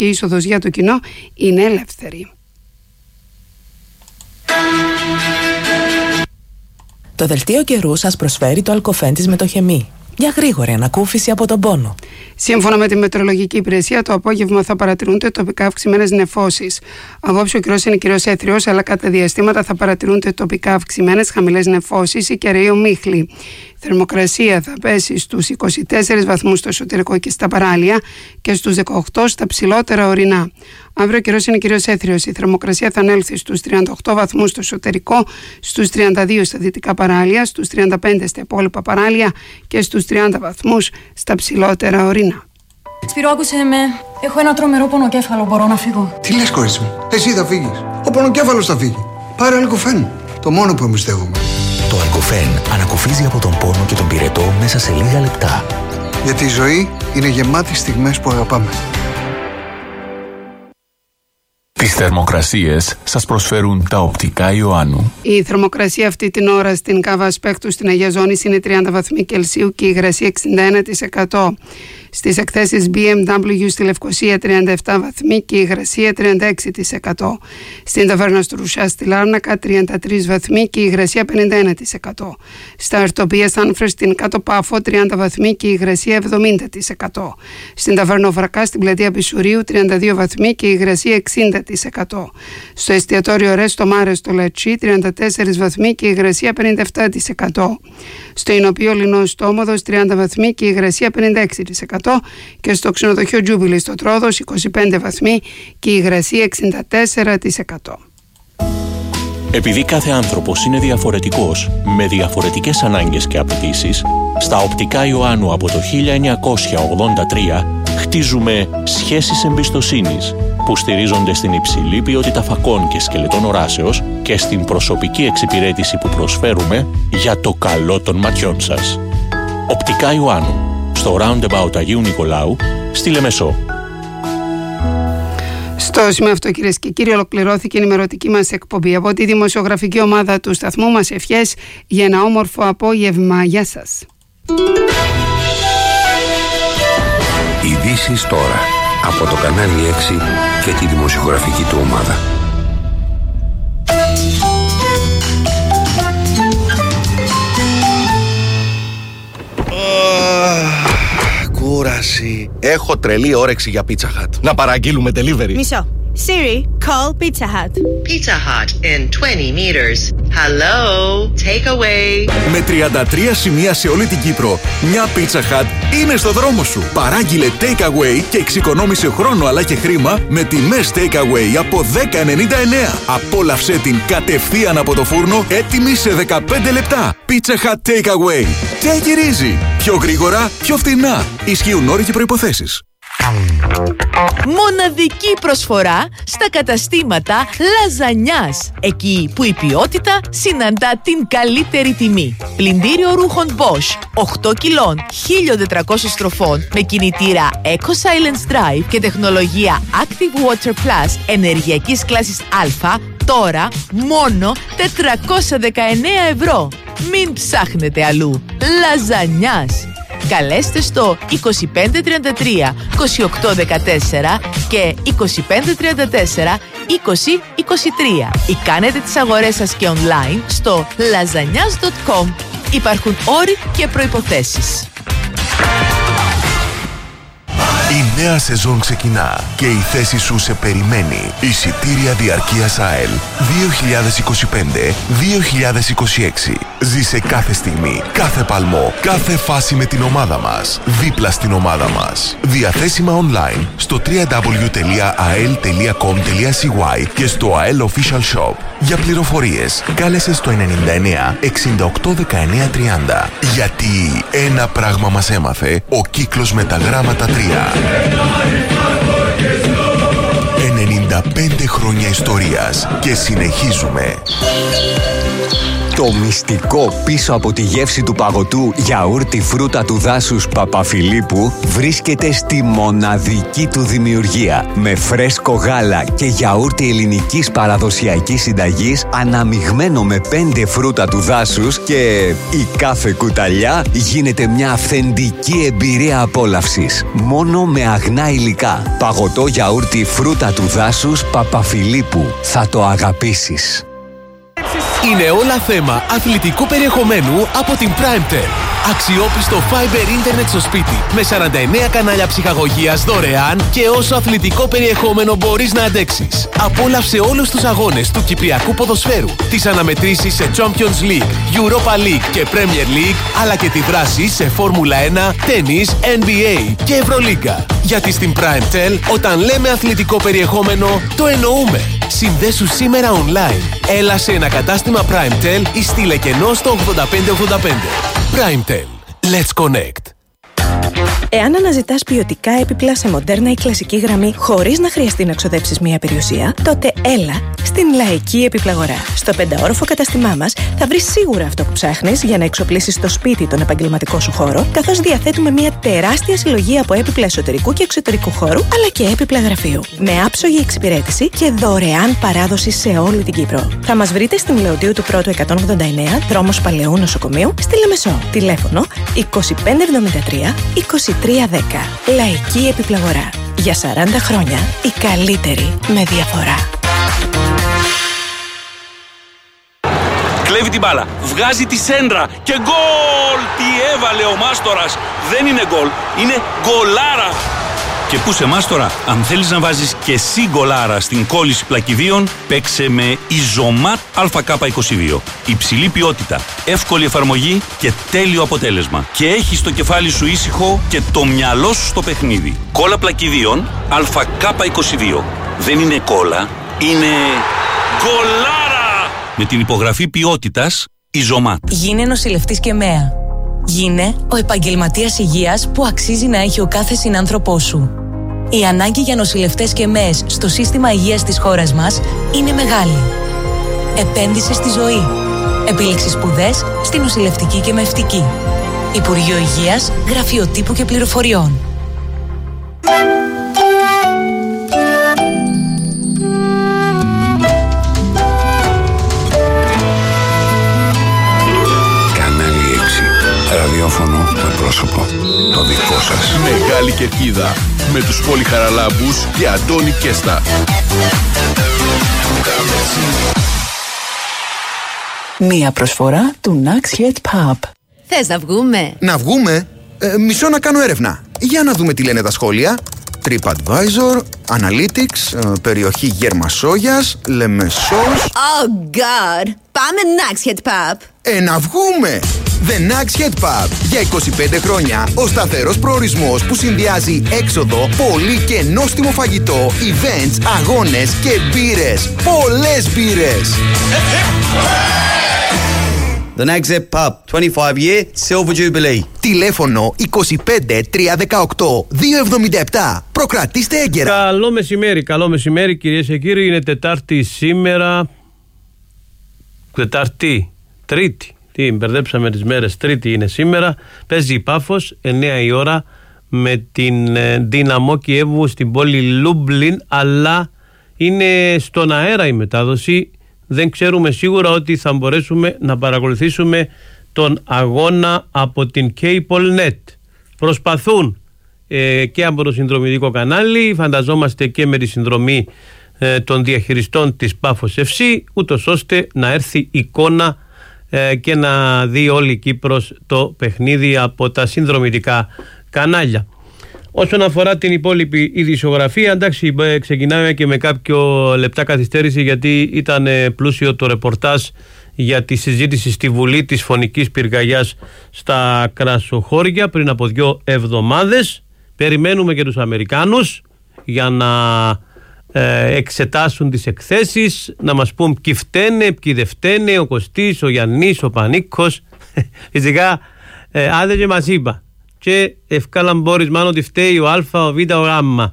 και η είσοδος για το κοινό είναι ελεύθερη. Το δελτίο καιρού σας προσφέρει το Αλκοφέν της Μετοχεμή. Για γρήγορη ανακούφιση από τον πόνο. Σύμφωνα με τη Μετεωρολογική Υπηρεσία, το απόγευμα θα παρατηρούνται τοπικά αυξημένες νεφώσεις. Απόψε ο καιρός είναι κυρίως έθριος, αλλά κατά διαστήματα θα παρατηρούνται τοπικά αυξημένες χαμηλές νεφώσεις ή κεραίοι ομίχλοι. Η θερμοκρασία θα πέσει στους 24 βαθμούς στο εσωτερικό και στα παράλια και στους 18 στα ψηλότερα ορεινά. Αύριο ο καιρός είναι κυρίως έθριος. Η θερμοκρασία θα ανέλθει στους 38 βαθμούς στο εσωτερικό, στους 32 στα δυτικά παράλια, στους 35 στα υπόλοιπα παράλια και στους 30 βαθμούς στα ψηλότερα ορεινά. Σπύρο, άκουσε με. Έχω ένα τρομερό πονοκέφαλο. Μπορώ να φύγω? Τι λες, κορίτσι μου? Εσύ θα φύγεις. Ο πονοκέφαλος θα φύγει. Πάρε Αλκοφέν. Το μόνο που εμπιστεύομαι. Το Αλκοφέν ανακουφίζει από τον πόνο και τον πυρετό μέσα σε λίγα λεπτά. Γιατί η ζωή είναι γεμάτη στιγμές που αγαπάμε. Τις θερμοκρασίες σας προσφέρουν τα οπτικά Ιωάννου. Η θερμοκρασία αυτή την ώρα στην Κάβα Ασπέκτου στην Αγία Ζώνης είναι 30 βαθμοί Κελσίου και η υγρασία 61%. Στις εκθέσεις BMW στη Λευκοσία 37 βαθμοί και η υγρασία 36%. Στην Ταβέρνα του Ρουσιά στη Λάρνακα 33 βαθμοί και η υγρασία 51%. Στα Αρτοπία Σάνφρες στην Κάτω Πάφο 30 βαθμοί και η υγρασία 70%. Στην Ταβέρνα Βρακά στην Πλατεία Πισουρίου 32 βαθμοί και η υγρασία 60%. Στο εστιατόριο Ρέστο Μάρε στο Λατσί 34 βαθμοί και η υγρασία 57%. Στο Ινοπείο Λινό Στόμοδος 30 βαθμοί και η υγρασία 56%. Και στο ξενοδοχείο Τζούμπιλι στο Τρόδος 25 βαθμοί και η υγρασία 64%. Επειδή κάθε άνθρωπος είναι διαφορετικός, με διαφορετικές ανάγκες και απαιτήσεις, στα οπτικά Ιωάννου από το 1983 χτίζουμε σχέσεις εμπιστοσύνης που στηρίζονται στην υψηλή ποιότητα φακών και σκελετών οράσεως και στην προσωπική εξυπηρέτηση που προσφέρουμε για το καλό των ματιών σας. Οπτικά Ιωάννου, στο Roundabout Αγίου Νικολάου, στη Λεμεσό. Στο σημείο αυτό, κυρίες και κύριοι, ολοκληρώθηκε η ενημερωτική μας εκπομπή. Από τη δημοσιογραφική ομάδα του σταθμού μας ευχές για ένα όμορφο απόγευμα. Γεια σας. Ειδήσεις τώρα από το κανάλι 6 και τη δημοσιογραφική του ομάδα. Κούραση. Έχω τρελή όρεξη για Pizza Hut. Να παραγγείλουμε delivery. Μισό. Siri, call Pizza Hut. Pizza Hut in 20 meters. Hello, take away. Με 33 σημεία σε όλη την Κύπρο, μια Pizza Hut είναι στο δρόμο σου. Παράγγειλε take away και εξοικονόμησε χρόνο αλλά και χρήμα με τιμές take away από 10,99. Απόλαυσέ την κατευθείαν από το φούρνο, έτοιμη σε 15 λεπτά. Pizza Hut take away. Take it easy. Πιο γρήγορα, πιο φθηνά. Ισχύουν όροι και προϋποθέσεις. Μοναδική προσφορά στα καταστήματα Λαζανιάς. Εκεί που η ποιότητα συναντά την καλύτερη τιμή. Πλυντήριο ρούχων Bosch 8 κιλών 1400 στροφών με κινητήρα Eco Silence Drive και τεχνολογία Active Water Plus ενεργειακής κλάσης Α, τώρα μόνο 419 ευρώ. Μην ψάχνετε αλλού. Λαζανιάς. Καλέστε στο 2533 2814 και 2534 2023 ή κάνετε τις αγορές σας και online στο lasagnas.com. Υπάρχουν όροι και προϋποθέσεις. Η νέα σεζόν ξεκινά και η θέση σου σε περιμένει. Εισιτήρια διαρκείας ΑΕΛ 2025-2026. Ζήσε κάθε στιγμή, κάθε παλμό, κάθε φάση με την ομάδα μας. Δίπλα στην ομάδα μας. Διαθέσιμα online στο www.ael.com.cy και στο AEL Official Shop. Για πληροφορίες, κάλεσε στο 99 68 19 30. Γιατί ένα πράγμα μας έμαθε ο κύκλος με τα γράμματα 3. 95 χρόνια ιστορίας και συνεχίζουμε. Το μυστικό πίσω από τη γεύση του παγωτού γιαούρτι φρούτα του δάσους Παπαφιλίππου βρίσκεται στη μοναδική του δημιουργία. Με φρέσκο γάλα και γιαούρτι ελληνικής παραδοσιακής συνταγής αναμειγμένο με 5 φρούτα του δάσους και η κάθε κουταλιά γίνεται μια αυθεντική εμπειρία απόλαυσης. Μόνο με αγνά υλικά. Παγωτό γιαούρτι φρούτα του δάσους Παπαφιλίππου. Θα το αγαπήσεις. Είναι όλα θέμα αθλητικού περιεχομένου από την PrimeTel. Αξιόπιστο Fiber Internet στο σπίτι με 49 κανάλια ψυχαγωγίας δωρεάν και όσο αθλητικό περιεχόμενο μπορείς να αντέξεις. Απόλαυσε όλους τους αγώνες του Κυπριακού ποδοσφαίρου, τις αναμετρήσεις σε Champions League, Europa League και Premier League, αλλά και τη δράση σε Φόρμουλα 1, τένις, NBA και Ευρωλίγκα. Γιατί στην PrimeTel, όταν λέμε αθλητικό περιεχόμενο, το εννοούμε. Συνδέσου σήμερα online. Έλα σε ένα κατάστημα PrimeTel ή στείλε κενό στο 8585. PrimeTel. Let's connect. Εάν αναζητάς ποιοτικά έπιπλα σε μοντέρνα ή κλασική γραμμή χωρίς να χρειαστεί να ξοδέψεις μία περιουσία, τότε έλα στην Λαϊκή Επιπλαγορά. Στο 5όροφο καταστημά μας θα βρεις σίγουρα αυτό που ψάχνεις για να εξοπλίσεις το σπίτι τον επαγγελματικό σου χώρο, καθώς διαθέτουμε μία τεράστια συλλογή από έπιπλα εσωτερικού και εξωτερικού χώρου, αλλά και έπιπλα γραφείου. Με άψογη εξυπηρέτηση και δωρεάν παράδοση σε όλη την Κύπρο. Θα μας βρείτε στην Λεωτίου του Πρώτου 189, δρόμος Παλαιού Νοσοκομείου, στη Λεμεσό. Τηλέφωνο 2573 2310. Λαϊκή Επιπλαγορά. Για 40 χρόνια η καλύτερη με διαφορά. Κλέβει την μπάλα, βγάζει τη σέντρα και γκολ! Τι έβαλε ο Μάστορας! Δεν είναι γκολ, είναι γκολάρα! Και πού σε Μάστορα, αν θέλεις να βάζεις και εσύ γκολάρα στην κόλληση πλακιδίων, παίξε με Ιζωμάτ ΑΚ22. Υψηλή ποιότητα, εύκολη εφαρμογή και τέλειο αποτέλεσμα. Και έχεις το κεφάλι σου ήσυχο και το μυαλό σου στο παιχνίδι. Κόλλα πλακιδίων ΑΚ22. Δεν είναι κόλλα, είναι γκολάρα! Με την υπογραφή ποιότητας Ιζωμάτ. Γίνε νοσηλευτής και ΜΕΑ. Γίνε ο επαγγελματίας υγείας που αξίζει να έχει ο κάθε συνάνθρωπός σου. Η ανάγκη για νοσηλευτές και ΜΕΕΣ στο σύστημα υγείας της χώρας μας είναι μεγάλη. Επένδυσε στη ζωή. Επίλεξε σπουδές στη νοσηλευτική και μευτική. Υπουργείο Υγείας, Γραφείο Τύπου και Πληροφοριών. Ραδιόφωνο με πρόσωπο. Το δικό σας. Μεγάλη Κερκίδα. Με τους Πολυχαραλάμπους και Αντώνη Κέστα. Μία προσφορά του Nax Head Pub. Θες να βγούμε? Να βγούμε? Μισό να κάνω έρευνα. Για να δούμε τι λένε τα σχόλια. TripAdvisor, Analytics, περιοχή Γερμασόγιας, Λεμεσός. Oh God! Πάμε Nax Head Pub. Να βγούμε! The Nax Head Pub. Για 25 χρόνια ο σταθερός προορισμός που συνδυάζει έξοδο, πολύ και νόστιμο φαγητό, events, αγώνες και μπύρες. Πολλές μπύρες! The Nax Head Pub, 25 year Silver Jubilee. Τηλέφωνο 25 318 277. Προκρατήστε έγκαιρα. Καλό μεσημέρι κυρίες και κύριοι. Είναι Τετάρτη σήμερα. Τρίτη. Τι μπερδέψαμε τις μέρες. Τρίτη είναι σήμερα. Παίζει η Πάφος 9 η ώρα με την Δύναμο Κιέβου στην πόλη Λούμπλιν, αλλά είναι στον αέρα η μετάδοση. Δεν ξέρουμε σίγουρα ότι θα μπορέσουμε να παρακολουθήσουμε τον αγώνα από την CableNet. Προσπαθούν και από το συνδρομητικό κανάλι, φανταζόμαστε και με τη συνδρομή των διαχειριστών της Πάφος FC, ούτως ώστε να έρθει εικόνα και να δει όλη η Κύπρος το παιχνίδι από τα συνδρομητικά κανάλια. Όσον αφορά την υπόλοιπη ειδησιογραφία, εντάξει, ξεκινάμε και με κάποιο λεπτά καθυστέρηση, γιατί ήταν πλούσιο το ρεπορτάζ για τη συζήτηση στη Βουλή της φωνικής πυρκαγιάς στα Κρασοχώρια πριν από 2 εβδομάδες. Περιμένουμε και τους Αμερικάνους για να εξετάσουν τις εκθέσεις, να μας πούν ποιοι φταίνε, ποιοι δεν φταίνε, ο Κωστής, ο Γιαννής, ο Πανίκος. Φυσικά άντε και μας είπα και ευκάλαν πόρισμα ότι φταίει ο Α, ο Β, ο Γ.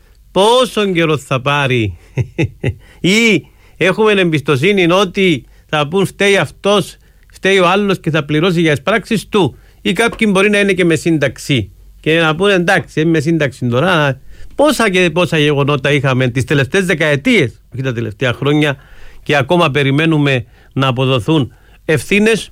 Πόσο καιρό θα πάρει? Ή έχουμε εμπιστοσύνη ότι θα πούν φταίει αυτός, φταίει ο άλλος και θα πληρώσει για τις πράξεις του. Ή κάποιοι μπορεί να είναι και με σύνταξη και να πούνε εντάξει, με σύνταξη τώρα. Πόσα και πόσα γεγονότα είχαμε τις τελευταίες δεκαετίες, όχι τα τελευταία χρόνια, και ακόμα περιμένουμε να αποδοθούν ευθύνες.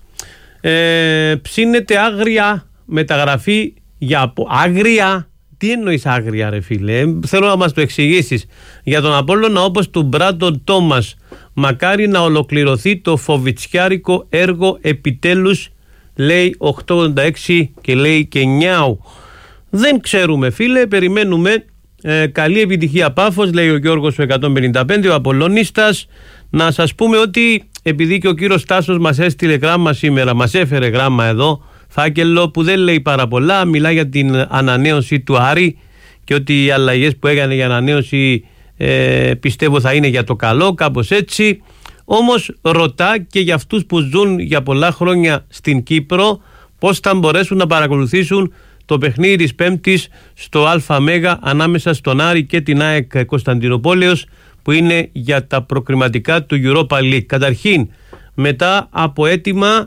Ψήνεται άγρια μεταγραφή για άγρια. Τι εννοείς άγρια, ρε φίλε? Θέλω να μας το εξηγήσεις. Για τον Απόλλωνα, όπως του Μπράντον Τόμας, μακάρι να ολοκληρωθεί το φοβιτσιάρικο έργο επιτέλους, λέει 886 και λέει και νιάου. Δεν ξέρουμε, φίλε, περιμένουμε. Καλή επιτυχία Πάφος, λέει ο Γιώργος ο 155, ο Απολλωνίστας. Να σας πούμε ότι επειδή και ο κύριος Τάσος μας έστειλε γράμμα σήμερα, μας έφερε γράμμα εδώ, φάκελο που δεν λέει πάρα πολλά, μιλάει για την ανανέωση του Άρη και ότι οι αλλαγές που έκανε για ανανέωση πιστεύω θα είναι για το καλό, κάπως έτσι. Όμως ρωτά και για αυτούς που ζουν για πολλά χρόνια στην Κύπρο πώς θα μπορέσουν να παρακολουθήσουν το παιχνίδι της Πέμπτης στο ΑΜ ανάμεσα στον Άρη και την ΑΕΚ Κωνσταντινούπολεως, που είναι για τα προκριματικά του Europa League. Καταρχήν, μετά από αίτημα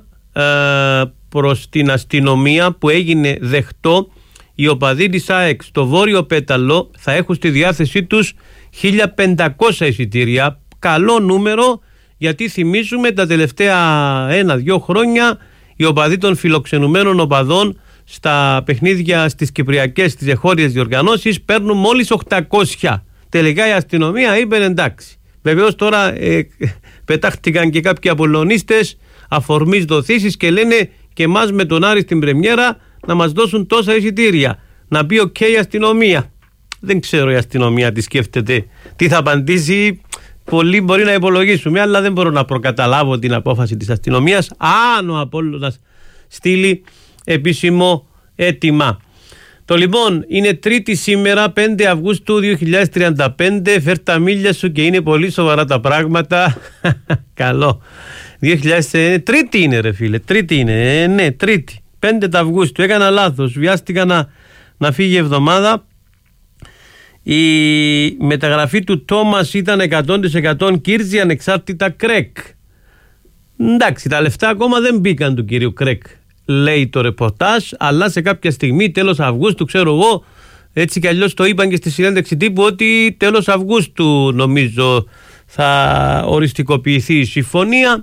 προς την αστυνομία που έγινε δεκτό, οι οπαδοί της ΑΕΚ στο Βόρειο Πέταλο θα έχουν στη διάθεσή τους 1.500 εισιτήρια. Καλό νούμερο, γιατί θυμίζουμε τα τελευταία 1-2 χρόνια οι οπαδοί των φιλοξενουμένων οπαδών στα παιχνίδια στις κυπριακές, στις εχώριες διοργανώσεις παίρνουν μόλις 800. Τελικά η αστυνομία είπε εντάξει. Βεβαίως τώρα πετάχτηκαν και κάποιοι απολωνίστες αφορμής δοθήσεις και λένε και εμάς με τον Άρη στην πρεμιέρα να μας δώσουν τόσα εισιτήρια. Να πει οκ η αστυνομία. Δεν ξέρω η αστυνομία τι σκέφτεται, τι θα απαντήσει. Πολλοί μπορεί να υπολογίσουμε, αλλά δεν μπορώ να προκαταλάβω την απόφαση της αστυνομίας αν ο Απόλλωνας στείλει επίσημο αίτημα. Το λοιπόν είναι Τρίτη σήμερα, 5 Αυγούστου 2035. Φέρ τα μίλια σου και είναι πολύ σοβαρά τα πράγματα. Καλό. 2000, Τρίτη είναι, ρε φίλε. Τρίτη είναι. Ναι, Τρίτη. 5 Αυγούστου. Έκανα λάθος. Βιάστηκα να φύγει η εβδομάδα. Η μεταγραφή του Τόμας ήταν 100% Κίρτζη ανεξάρτητα Κρέκ. Εντάξει, τα λεφτά ακόμα δεν μπήκαν του κυρίου Κρέκ, λέει το ρεπορτάζ, αλλά σε κάποια στιγμή, τέλος Αυγούστου, ξέρω εγώ, έτσι κι αλλιώς το είπαν και στη συνέντευξη τύπου, ότι τέλος Αυγούστου νομίζω θα οριστικοποιηθεί η συμφωνία,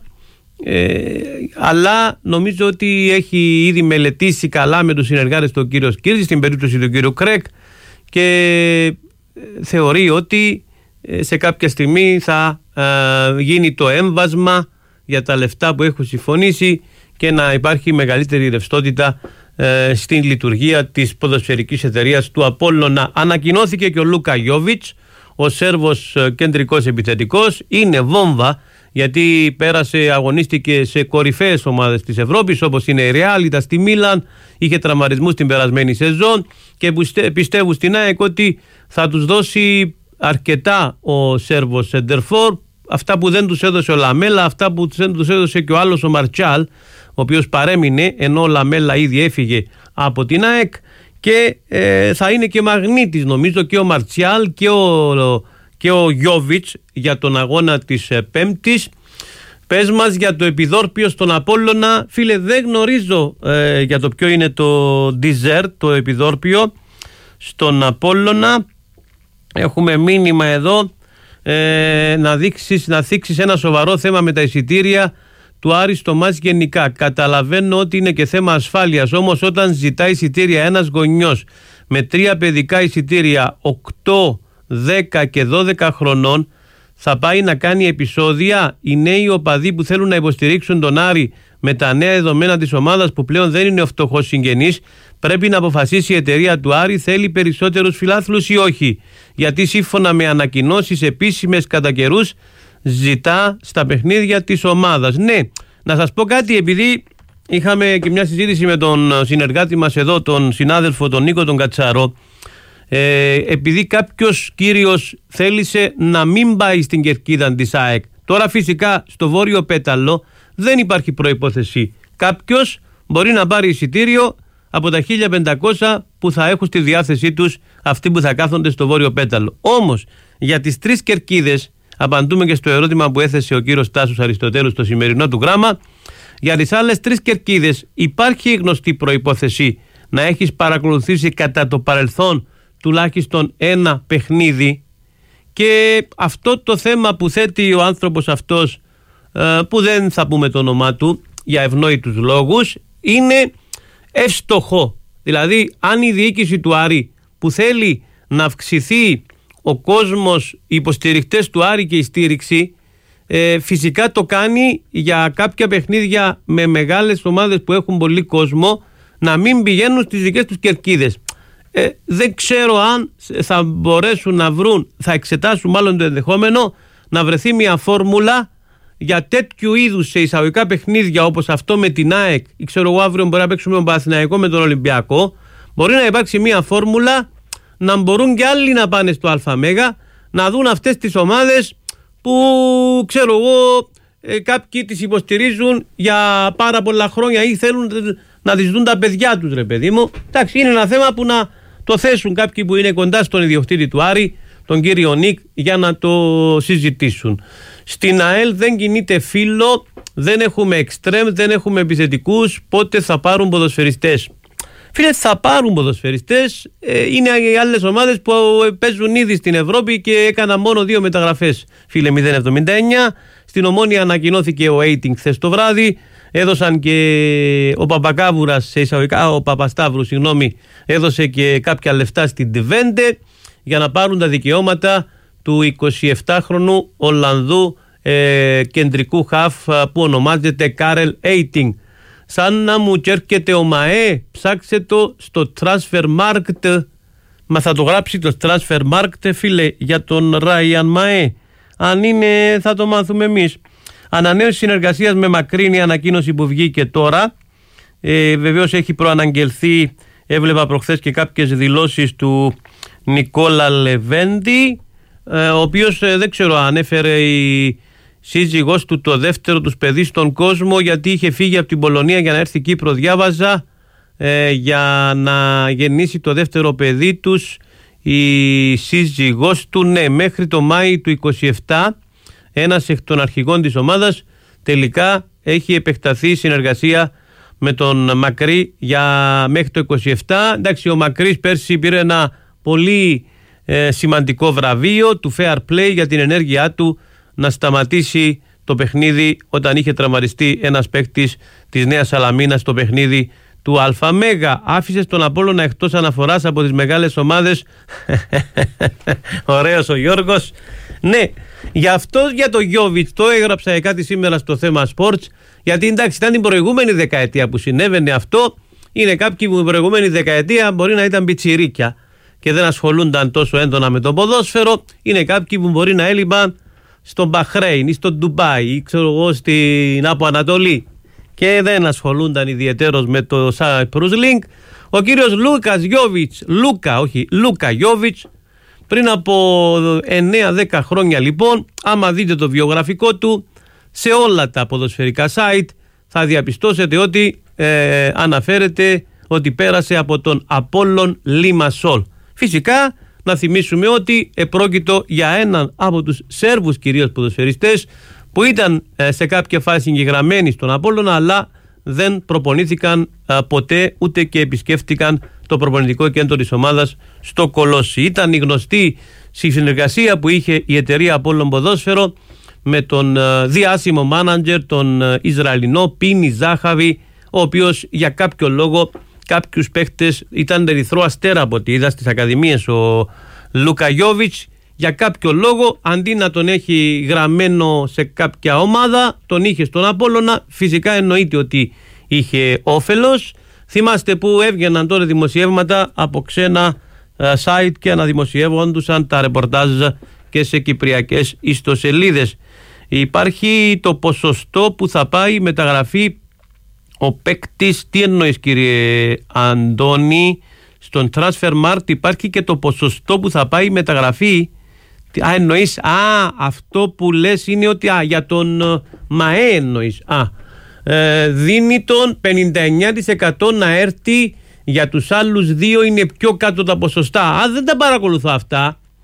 αλλά νομίζω ότι έχει ήδη μελετήσει καλά με τους συνεργάτες του κύριος Κίρτζη στην περίπτωση του κύριου Κρέκ και θεωρεί ότι σε κάποια στιγμή θα γίνει το έμβασμα για τα λεφτά που έχουν συμφωνήσει και να υπάρχει μεγαλύτερη ρευστότητα στην λειτουργία της ποδοσφαιρικής εταιρείας του Απόλλωνα. Ανακοινώθηκε και ο Λούκα Γιόβιτς, ο Σέρβος κεντρικός επιθετικός. Είναι βόμβα, γιατί αγωνίστηκε σε κορυφαίες ομάδες της Ευρώπης όπως είναι η Ρεάλ, ήταν στη Μίλαν, είχε τραυματισμούς την περασμένη σεζόν και πιστεύω στην ΑΕΚ ότι θα τους δώσει αρκετά ο Σέρβος σεντερφόρ, αυτά που δεν τους έδωσε ο Λαμέλα, αυτά που δεν τους έδωσε και ο άλλος ο Μαρτσάλ, ο οποίος παρέμεινε ενώ ο Λαμέλα ήδη έφυγε από την ΑΕΚ, και θα είναι και μαγνήτης νομίζω και ο Μαρτσάλ και ο Γιόβιτς για τον αγώνα της Πέμπτης. Πες μας για το επιδόρπιο στον Απόλλωνα. Φίλε, δεν γνωρίζω για το ποιο είναι το dessert, το επιδόρπιο στον Απόλλωνα. Έχουμε μήνυμα εδώ να θίξεις ένα σοβαρό θέμα με τα εισιτήρια του Άρη στο μάτς γενικά. Καταλαβαίνω ότι είναι και θέμα ασφάλειας, όμως όταν ζητάει εισιτήρια ένας γονιός με 3 παιδικά εισιτήρια 8, 10 και 12 χρονών, θα πάει να κάνει επεισόδια. Οι νέοι οπαδοί που θέλουν να υποστηρίξουν τον Άρη με τα νέα δεδομένα της ομάδας που πλέον δεν είναι ο φτωχός συγγενής, πρέπει να αποφασίσει η εταιρεία του Άρη θέλει περισσότερους φιλάθλους ή όχι, γιατί σύμφωνα με ανακοινώσεις επίσημες κατά καιρούς ζητά στα παιχνίδια της ομάδας. Ναι, να σας πω κάτι, επειδή είχαμε και μια συζήτηση με τον συνεργάτη μας εδώ, τον συνάδελφο τον Νίκο τον Κατσαρό, επειδή κάποιος κύριος θέλησε να μην πάει στην κερκίδα της ΑΕΚ. Τώρα φυσικά στο Βόρειο Πέταλο δεν υπάρχει προϋπόθεση. Κάποιος μπορεί να πάρει εισιτήριο από τα 1.500 που θα έχουν στη διάθεσή τους αυτοί που θα κάθονται στο Βόρειο Πέταλο. Όμως για τις 3 κερκίδες, απαντούμε και στο ερώτημα που έθεσε ο κύριος Τάσος Αριστοτέλου στο σημερινό του γράμμα. Για τις άλλες 3 κερκίδες υπάρχει γνωστή προϋπόθεση να έχεις παρακολουθήσει κατά το παρελθόν τουλάχιστον ένα παιχνίδι, και αυτό το θέμα που θέτει ο άνθρωπος αυτός, που δεν θα πούμε το όνομά του για ευνόητους λόγους, είναι εύστοχο. Δηλαδή, αν η διοίκηση του Άρη, που θέλει να αυξηθεί ο κόσμος, οι υποστηρικτές του Άρη και η στήριξη, φυσικά το κάνει για κάποια παιχνίδια με μεγάλες ομάδες που έχουν πολύ κόσμο, να μην πηγαίνουν στις δικές τους κερκίδες. Δεν ξέρω αν θα μπορέσουν να βρουν, θα εξετάσουν μάλλον το ενδεχόμενο να βρεθεί μια φόρμουλα για τέτοιου είδους σε εισαγωγικά παιχνίδια, όπως αυτό με την ΑΕΚ, ή ξέρω εγώ αύριο μπορεί να παίξουμε τον Παναθηναϊκό με τον Ολυμπιακό. Μπορεί να υπάρξει μια φόρμουλα να μπορούν και άλλοι να πάνε στο ΑΜ, να δουν αυτές τις ομάδες που ξέρω εγώ κάποιοι τις υποστηρίζουν για πάρα πολλά χρόνια ή θέλουν να τις δουν τα παιδιά τους, ρε παιδί μου. Εντάξει, είναι ένα θέμα που να το θέσουν κάποιοι που είναι κοντά στον ιδιοκτήτη του Άρη, τον κύριο Νίκ, για να το συζητήσουν. Στην ΑΕΛ δεν κινείται φύλλο, δεν έχουμε εξτρέμ, δεν έχουμε επιθετικούς. Πότε θα πάρουν ποδοσφαιριστές? Φίλε, θα πάρουν ποδοσφαιριστές. Είναι οι άλλες ομάδες που παίζουν ήδη στην Ευρώπη και έκαναν μόνο 2 μεταγραφές. Φίλε, 0,79. Στην Ομόνια ανακοινώθηκε ο Έιτινγκ χθες το βράδυ. Έδωσαν και ο Παπακάβουρας, σε εισαγωγικά ο Παπασταύρου, συγγνώμη, έδωσε και κάποια λεφτά στην Τιβέντε για να πάρουν τα δικαιώματα του 27χρονου Ολλανδού κεντρικού χαφ που ονομάζεται Κάρελ Έιτινγκ. Σαν να μου κέρκεται ο ΜΑΕ, ψάξε το στο Transfermarkt. Μα θα το γράψει το Transfermarkt, φίλε, για τον Ράιαν ΜΑΕ. Αν είναι, θα το μάθουμε εμείς. Ανανέωση συνεργασίας με Μακρύνη, ανακοίνωση που βγήκε τώρα. Βεβαίως έχει προαναγγελθεί, έβλεπα προχθές και κάποιες δηλώσεις του Νικόλα Λεβέντη, ο οποίος δεν ξέρω αν έφερε η σύζυγός του το δεύτερο τους παιδί στον κόσμο, γιατί είχε φύγει από την Πολωνία για να έρθει Κύπρο, διάβαζα, για να γεννήσει το δεύτερο παιδί τους η σύζυγός του. Ναι, μέχρι το Μάη του 27 ένας εκ των αρχηγών της ομάδας τελικά έχει επεκταθεί η συνεργασία με τον Μακρύ για μέχρι το 27. Εντάξει, ο Μακρύς πέρσι πήρε ένα πολύ σημαντικό βραβείο του Fair Play για την ενέργειά του να σταματήσει το παιχνίδι όταν είχε τραυματιστεί ένας παίκτης της Νέας Σαλαμίνας στο παιχνίδι του ΑΜΕΓΑ. Άφησε τον Απόλλωνα εκτός αναφοράς από τις μεγάλες ομάδες. Ωραίος ο Γιώργος. Ναι, γι' αυτό για το Γιόβιτς το έγραψα κάτι σήμερα στο θέμα sports, γιατί εντάξει ήταν την προηγούμενη δεκαετία που συνέβαινε αυτό. Είναι κάποιοι που την προηγούμενη δεκαετία μπορεί να ήταν πιτσιρίκια και δεν ασχολούνταν τόσο έντονα με το ποδόσφαιρο. Είναι κάποιοι που μπορεί να έλειπαν στο Μπαχρέιν ή στο Ντουμπάι ή ξέρω εγώ στην Άπο Ανατολή και δεν ασχολούνταν ιδιαιτέρως με το Cyprus Link. Ο κύριος Λούκα Γιόβιτς, πριν από 9-10 χρόνια λοιπόν, άμα δείτε το βιογραφικό του σε όλα τα ποδοσφαιρικά site, θα διαπιστώσετε ότι αναφέρεται ότι πέρασε από τον Απόλλων Λίμασολ. Φυσικά να θυμίσουμε ότι επρόκειτο για έναν από τους Σέρβους κυρίως ποδοσφαιριστές που ήταν σε κάποια φάση εγγεγραμμένοι στον Απόλλωνα, αλλά δεν προπονήθηκαν ποτέ ούτε και επισκέφτηκαν το προπονητικό κέντρο της ομάδας στο Κολόσι. Ήταν η γνωστή συνεργασία που είχε η εταιρεία Απόλλων Ποδόσφαιρο με τον διάσημο μάνατζερ, τον Ισραηλινό Πίνι Ζάχαβη, ο οποίος για κάποιο λόγο κάποιους παίχτες ήταν ερυθρό αστέρα από ό,τι είδα στις ακαδημίες ο Λούκα Γιόβιτς. Για κάποιο λόγο αντί να τον έχει γραμμένο σε κάποια ομάδα τον είχε στον Απόλλωνα. Φυσικά εννοείται ότι είχε όφελος. Θυμάστε που έβγαιναν τώρα δημοσιεύματα από ξένα site και αναδημοσιεύονταν τα ρεπορτάζ και σε κυπριακές ιστοσελίδες. Υπάρχει το ποσοστό που θα πάει μεταγραφή ο παίκτης. Τι εννοείς κύριε Αντώνη? Στον Transfermarkt υπάρχει και το ποσοστό που θα πάει μεταγραφή. Εννοείς, αυτό που λες είναι ότι για τον ΜΑΕ εννοείς. Δίνει τον 59% να έρθει, για τους άλλους δύο είναι πιο κάτω τα ποσοστά. Δεν τα παρακολουθώ αυτά.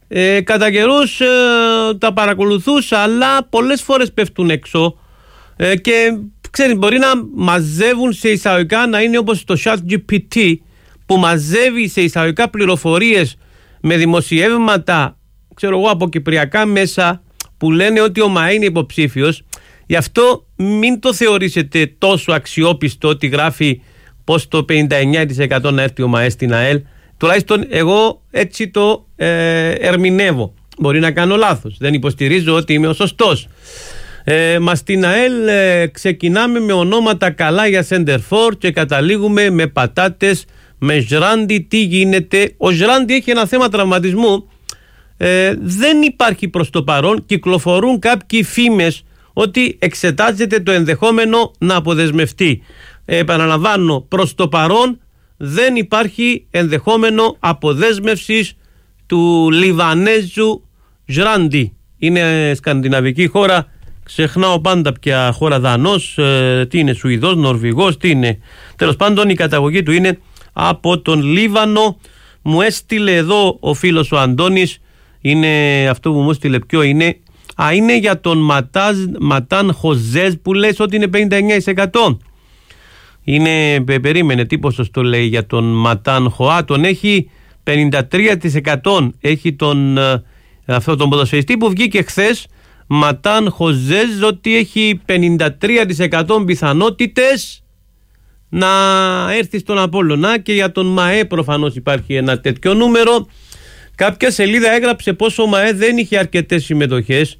Κατά καιρούς τα παρακολουθούσα, αλλά πολλές φορές πέφτουν έξω και ξέρεις, μπορεί να μαζεύουν σε εισαγωγικά, να είναι όπως το ChatGPT που μαζεύει σε εισαγωγικά πληροφορίες με δημοσιεύματα, ξέρω εγώ, από κυπριακά μέσα που λένε ότι ο ΜΑΕ είναι υποψήφιος. Γι' αυτό μην το θεωρήσετε τόσο αξιόπιστο ότι γράφει πως το 59% να έρθει ο ΜΑΕ στην ΑΕΛ. Τουλάχιστον εγώ έτσι το ερμηνεύω. Μπορεί να κάνω λάθος. Δεν υποστηρίζω ότι είμαι ο σωστός. Μα στην ΑΕΛ ξεκινάμε με ονόματα καλά για σεντερφόρ και καταλήγουμε με πατάτες, με Ζράντι. Τι γίνεται? Ο Ζράντι έχει ένα θέμα τραυματισμού. Δεν υπάρχει προς το παρόν. Κυκλοφορούν κάποιοι φήμες ότι εξετάζεται το ενδεχόμενο να αποδεσμευτεί. Επαναλαμβάνω, προς το παρόν δεν υπάρχει ενδεχόμενο αποδέσμευσης του Λιβανέζου Ζράντι. Είναι σκανδιναβική χώρα, ξεχνάω πάντα ποια χώρα, Δανός, τι είναι, Σουηδός, Νορβηγός, τι είναι. Τέλος πάντων η καταγωγή του είναι από τον Λίβανο. Μου έστειλε εδώ ο φίλος ο Αντώνης, είναι αυτό που μου έστειλε, ποιο είναι? Είναι για τον Ματάν Χοζές που λες ότι είναι 59%. Είναι, περίμενε, τι ποσοστό λέει για τον Ματάν Χοά? Τον έχει 53%. Έχει αυτό τον ποδοσφαιριστή που βγήκε χθες, Ματάν Χοζές, ότι έχει 53% πιθανότητες να έρθει στον Απόλλωνα. Και για τον ΜΑΕ προφανώς υπάρχει ένα τέτοιο νούμερο. Κάποια σελίδα έγραψε πως ο ΜΑΕ δεν είχε αρκετές συμμετοχές,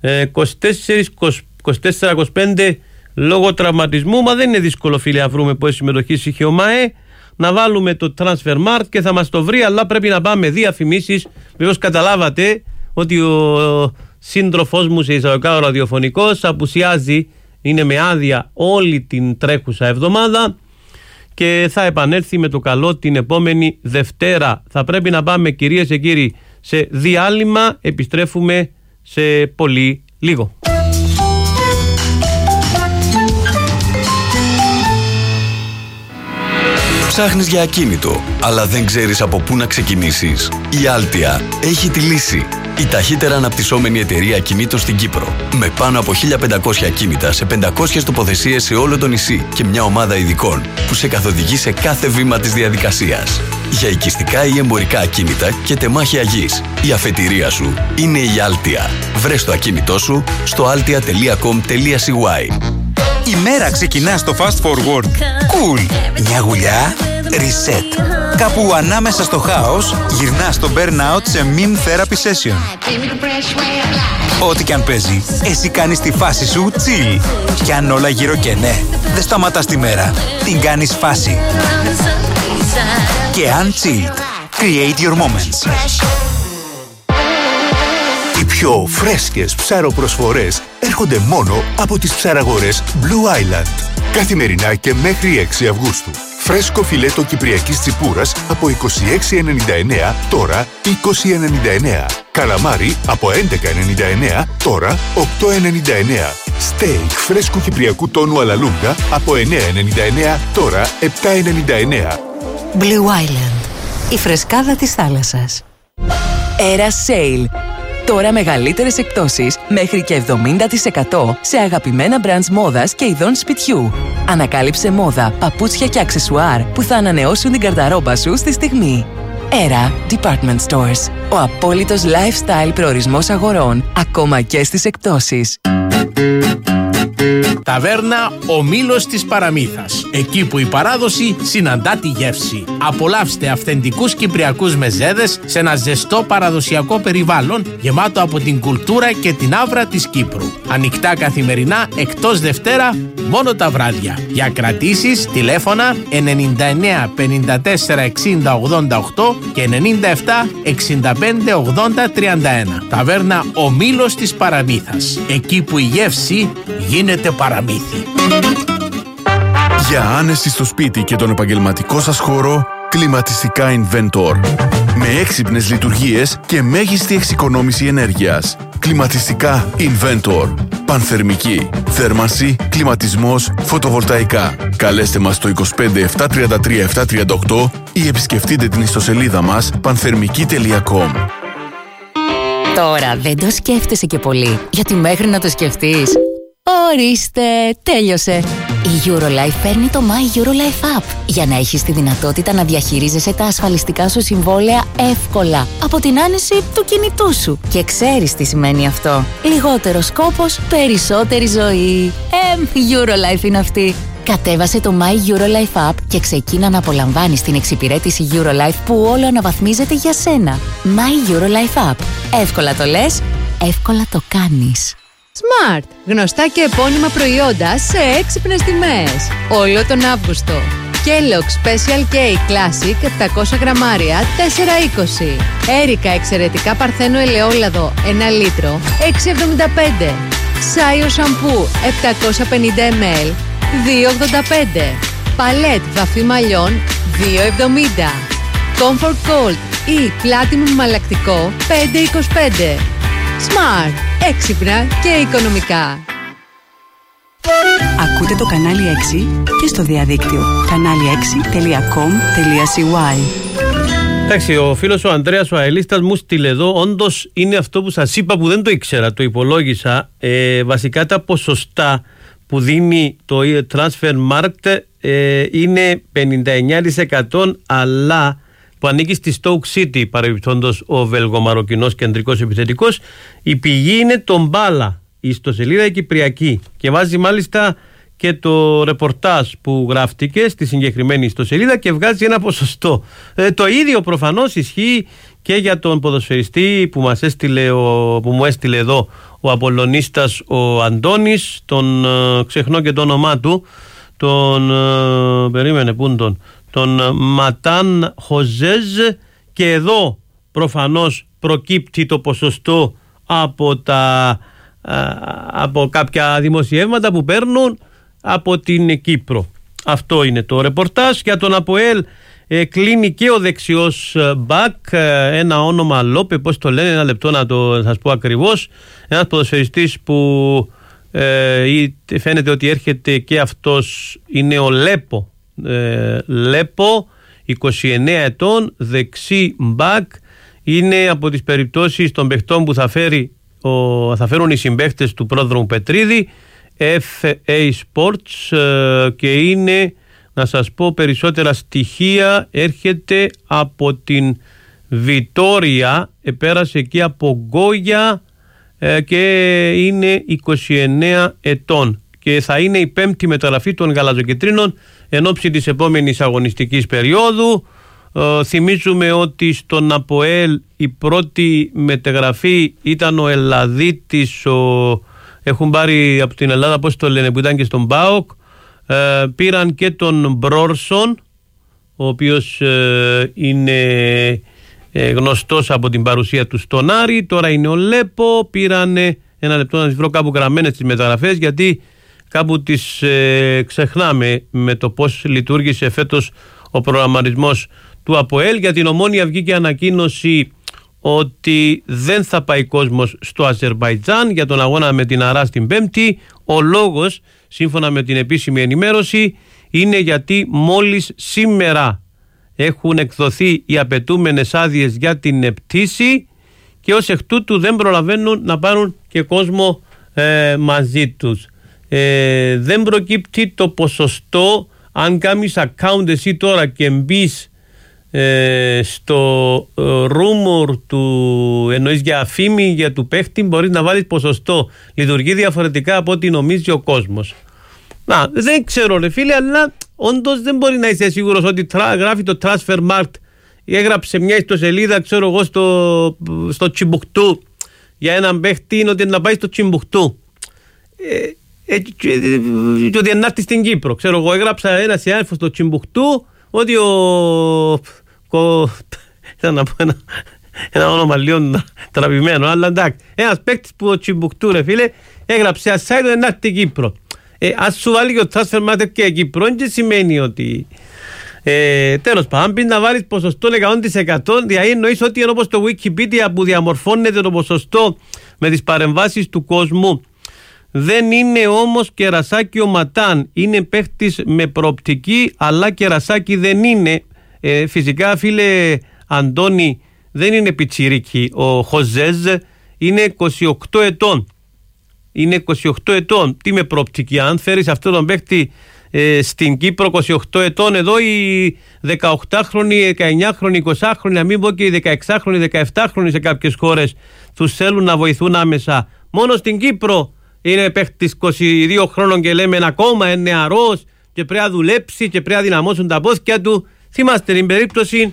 24-25 λόγω τραυματισμού. Μα δεν είναι δύσκολο, φίλε, να βρούμε πόσες συμμετοχές είχε ο ΜΑΕ. Να βάλουμε το Transfermarkt και θα μας το βρει, αλλά πρέπει να πάμε διαφημίσεις. Βεβαίως καταλάβατε ότι ο σύντροφός μου σε εισαγωγικά ο ραδιοφωνικός απουσιάζει, είναι με άδεια όλη την τρέχουσα εβδομάδα και θα επανέλθει με το καλό την επόμενη Δευτέρα. Θα πρέπει να πάμε, κυρίες και κύριοι, σε διάλειμμα. Επιστρέφουμε σε πολύ λίγο. Ψάχνεις για ακίνητο, αλλά δεν ξέρεις από πού να ξεκινήσεις? Η Altia έχει τη λύση. Η ταχύτερα αναπτυσσόμενη εταιρεία ακινήτων στην Κύπρο. Με πάνω από 1500 ακίνητα σε 500 τοποθεσίες σε όλο το νησί και μια ομάδα ειδικών που σε καθοδηγεί σε κάθε βήμα της διαδικασίας. Για οικιστικά ή εμπορικά ακίνητα και τεμάχια γης, η αφετηρία σου είναι η Altia. Βρες το ακίνητό σου στο altia.com.cy. Η μέρα ξεκινά στο Fast Forward. Cool. Μια γουλιά. Reset. Κάπου ανάμεσα στο χάος, γυρνάς στο burnout σε meme therapy session. Ό,τι και αν παίζει, εσύ κάνεις τη φάση σου chill. Κι αν όλα γύρω και ναι, δεν σταματάς τη μέρα. Την κάνεις φάση. Και αν chilled, create your moments. Οι πιο φρέσκες ψαροπροσφορές έρχονται μόνο από τις ψαραγορές Blue Island. Καθημερινά και μέχρι 6 Αυγούστου. Φρέσκο φιλέτο κυπριακής τσιπούρας από 26,99, τώρα 20,99. Καλαμάρι από 11,99, τώρα 8,99. Στέικ φρέσκου κυπριακού τόνου αλαλούγκα από 9,99, τώρα 7,99. Blue Island. Η φρεσκάδα της θάλασσας. Era Sale. Τώρα μεγαλύτερες εκπτώσεις μέχρι και 70% σε αγαπημένα brands μόδας και ειδών σπιτιού. Ανακάλυψε μόδα, παπούτσια και αξεσουάρ που θα ανανεώσουν την καρταρόμπα σου στη στιγμή. Era Department Stores. Ο απόλυτος lifestyle προορισμός αγορών, ακόμα και στις εκπτώσεις. Ταβέρνα Ο Μήλος της Παραμύθας. Εκεί που η παράδοση συναντά τη γεύση. Απολαύστε αυθεντικούς κυπριακούς μεζέδες σε ένα ζεστό παραδοσιακό περιβάλλον γεμάτο από την κουλτούρα και την άβρα της Κύπρου. Ανοιχτά καθημερινά, εκτός Δευτέρα, μόνο τα βράδια. Για κρατήσεις, τηλέφωνα 99 54 60 88 και 97 65 80 31. Ταβέρνα Ο Μήλος της Παραμύθας. Εκεί που η γεύση γίνεται παραμύθι. Για άνεση στο σπίτι και τον επαγγελματικό σας χώρο, κλιματιστικά Inventor. Με έξυπνες λειτουργίες και μέγιστη εξοικονόμηση ενέργειας. Κλιματιστικά Inventor. Πανθερμική, θέρμανση, κλιματισμός, φωτοβολταϊκά. Καλέστε μας στο 25 733 738 ή επισκεφτείτε την ιστοσελίδα μας πανθερμική.com. Τώρα δεν το σκέφτεσαι και πολύ, γιατί μέχρι να το σκεφτείς, ορίστε, τέλειωσε. Η Eurolife παίρνει το My Eurolife App για να έχεις τη δυνατότητα να διαχειρίζεσαι τα ασφαλιστικά σου συμβόλαια εύκολα από την άνεση του κινητού σου. Και ξέρεις τι σημαίνει αυτό. Λιγότερος κόπος, περισσότερη ζωή. Eurolife είναι αυτή. Κατέβασε το My Eurolife App και ξεκίνα να απολαμβάνεις την εξυπηρέτηση Eurolife που όλο αναβαθμίζεται για σένα. My Eurolife App. Εύκολα το λες, εύκολα το κάνεις. Smart. Γνωστά και επώνυμα προϊόντα σε έξυπνες τιμές. Όλο τον Αύγουστο. Kellogg Special K Classic 700 γραμμάρια 4,20. Έρικα εξαιρετικά παρθένο ελαιόλαδο 1 λίτρο 6,75. Σάιο σαμπού 750 ml 2,85. Παλέτ βαφή μαλλιών 2,70. Comfort Gold ή Platinum μαλακτικό 5,25. Smart. Έξυπνα και οικονομικά. Ακούτε το κανάλι 6 και στο διαδίκτυο kanali6.com.cy. Εντάξει, ο φίλος ο Ανδρέας ο Αελίστας μου στείλε εδώ. Όντως είναι αυτό που σας είπα που δεν το ήξερα, το υπολόγισα. Βασικά τα ποσοστά που δίνει το Transfermarkt είναι 59%, αλλά που ανήκει στη Stoke City, παρεμπιπτόντως ο Βέλγο-Μαροκινός κεντρικός επιθετικός. Η πηγή είναι το Μπάλα, η ιστοσελίδα η Κυπριακή, και βάζει μάλιστα και το ρεπορτάζ που γράφτηκε στη συγκεκριμένη ιστοσελίδα και βγάζει ένα ποσοστό. Το ίδιο προφανώς ισχύει και για τον ποδοσφαιριστή που μου έστειλε εδώ ο Απολλωνίστας ο Αντώνης, ξεχνώ και το όνομά του, τον Ματάν Χοζέζ, και εδώ προφανώς προκύπτει το ποσοστό από κάποια δημοσιεύματα που παίρνουν από την Κύπρο. Αυτό είναι το ρεπορτάζ. Για τον ΑΠΟΕΛ κλείνει και ο δεξιός μπακ, ένα όνομα Λόπε, πώς το λένε, ένα λεπτό να το σας πω ακριβώς, ένας ποδοσφαιριστής που φαίνεται ότι έρχεται και αυτός, είναι ο Λέπο, 29 ετών, δεξί μπακ. Είναι από τις περιπτώσεις των παιχτών που θα φέρουν οι συμπαίχτες του πρόδρομου Πετρίδη, FA Sports, και είναι, να σας πω περισσότερα στοιχεία, έρχεται από την Βιτόρια, πέρασε εκεί από Γκόγια και είναι 29 ετών και θα είναι η πέμπτη μεταγραφή των γαλαζοκεντρίνων εν ώψη της επόμενης αγωνιστικής περίοδου. Θυμίζουμε ότι στον ΑΠΟΕΛ η πρώτη μεταγραφή ήταν ο Ελλαδίτης, έχουν πάρει από την Ελλάδα, πώς το λένε, που ήταν και στον ΠΑΟΚ. Πήραν και τον Μπρόρσον, ο οποίος είναι γνωστός από την παρουσία του στον Άρη. Τώρα είναι ο Λέπο. Πήρανε, ένα λεπτό να τις βρω κάπου γραμμένες τις μεταγραφές, γιατί κάπου τις ξεχνάμε με το πώς λειτουργήσε φέτος ο προγραμματισμός του ΑΠΟΕΛ. Για την Ομόνοια βγήκε ανακοίνωση ότι δεν θα πάει κόσμος στο Αζερμπαϊτζάν για τον αγώνα με την Αρά την Πέμπτη. Ο λόγος, σύμφωνα με την επίσημη ενημέρωση, είναι γιατί μόλις σήμερα έχουν εκδοθεί οι απαιτούμενες άδειες για την πτήση και ως εκ τούτου δεν προλαβαίνουν να πάρουν και κόσμο μαζί τους. Δεν προκύπτει το ποσοστό. Αν κάνεις account εσύ τώρα και μπεις στο rumor του, εννοείς για φήμη για του παίχτη, μπορείς να βάλεις ποσοστό. Λειτουργεί διαφορετικά από ό,τι νομίζει ο κόσμος. Δεν ξέρω ρε φίλε, αλλά όντως δεν μπορεί να είσαι σίγουρος ότι γράφει το Transfermarkt, έγραψε μια ιστοσελίδα, ξέρω εγώ, στο Τσιμπουκτού για έναν παίχτη, είναι ότι να πάει στο Τσιμπουκτού και ότι να έρθει στην Κύπρο. Ξέρω εγώ, έγραψα ένα συνάδελφο στο Τσιμπουκτού ότι θα να πω ένα όνομα λίγο τραβημένο, αλλά εντάξει, ένας παίκτης που ο Τσιμπουκτού ρε φίλε έγραψε ασάιτο να έρθει στην Κύπρο. Ας σου βάλει και ο Transfermarkt και Κύπρο, δεν σημαίνει ότι τέλος πάντων, αν πεις να βάλεις ποσοστό 100%, δηλαδή εννοείς ότι είναι όπως το Wikipedia που διαμορφώνεται το ποσοστό με τις παρεμβάσεις του κόσμου. Δεν είναι όμως Κερασάκι ο Ματάν, είναι παίχτης με προοπτική, αλλά Κερασάκι δεν είναι. Φυσικά φίλε Αντώνη, δεν είναι πιτσιρίκι ο Χοζέζ, είναι 28 ετών. Είναι 28 ετών. Τι με προοπτική, αν φέρεις αυτόν τον παίκτη στην Κύπρο 28 ετών, εδώ οι 18χρονοι, 19χρονοι, 20χρονοι, να μην πω και οι 16χρονοι, 17χρονοι σε κάποιες χώρες τους θέλουν να βοηθούν άμεσα. Μόνο στην Κύπρο είναι παίκτης 22 χρόνων και λέμε ακόμα είναι νεαρός και πρέπει να δουλέψει και πρέπει να δυναμώσουν τα πόθηκια του. Θυμάστε την περίπτωση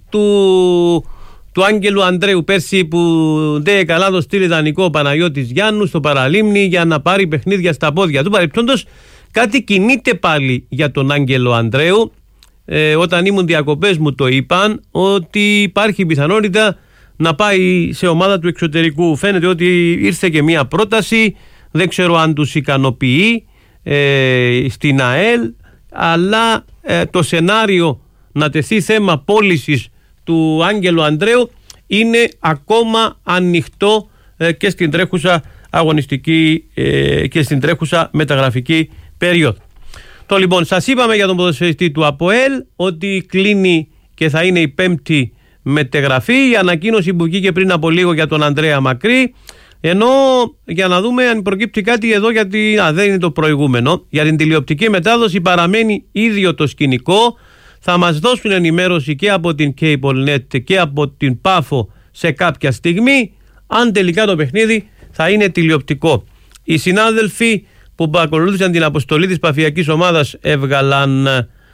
του Άγγελου Ανδρέου πέρσι που δεν καλά το στείλει δανεικό Παναγιώτης Γιάννου στο Παραλίμνη για να πάρει παιχνίδια στα πόδια του. Παρεπτόντως κάτι κινείται πάλι για τον Άγγελο Ανδρέου. Όταν ήμουν διακοπές μου το είπαν ότι υπάρχει πιθανότητα να πάει σε ομάδα του εξωτερικού. Φαίνεται ότι ήρθε και μια πρόταση, δεν ξέρω αν τους ικανοποιεί στην ΑΕΛ, αλλά το σενάριο να τεθεί θέμα πώλησης του Άγγελου Ανδρέου είναι ακόμα ανοιχτό και στην τρέχουσα αγωνιστική και στην τρέχουσα μεταγραφική περίοδο. Το λοιπόν, σας είπαμε για τον ποδοσφαιριστή του ΑΠΟΕΛ ότι κλείνει και θα είναι η πέμπτη μεταγραφή. Η ανακοίνωση που βγήκε πριν από λίγο για τον Ανδρέα Μακρύ, ενώ για να δούμε αν προκύπτει κάτι εδώ, γιατί δεν είναι το προηγούμενο. Για την τηλεοπτική μετάδοση παραμένει ίδιο το σκηνικό. Θα μας δώσουν ενημέρωση και από την CableNet και από την Πάφο σε κάποια στιγμή αν τελικά το παιχνίδι θα είναι τηλεοπτικό. Οι συνάδελφοι που παρακολούθησαν την αποστολή της παφιακής ομάδας έβγαλαν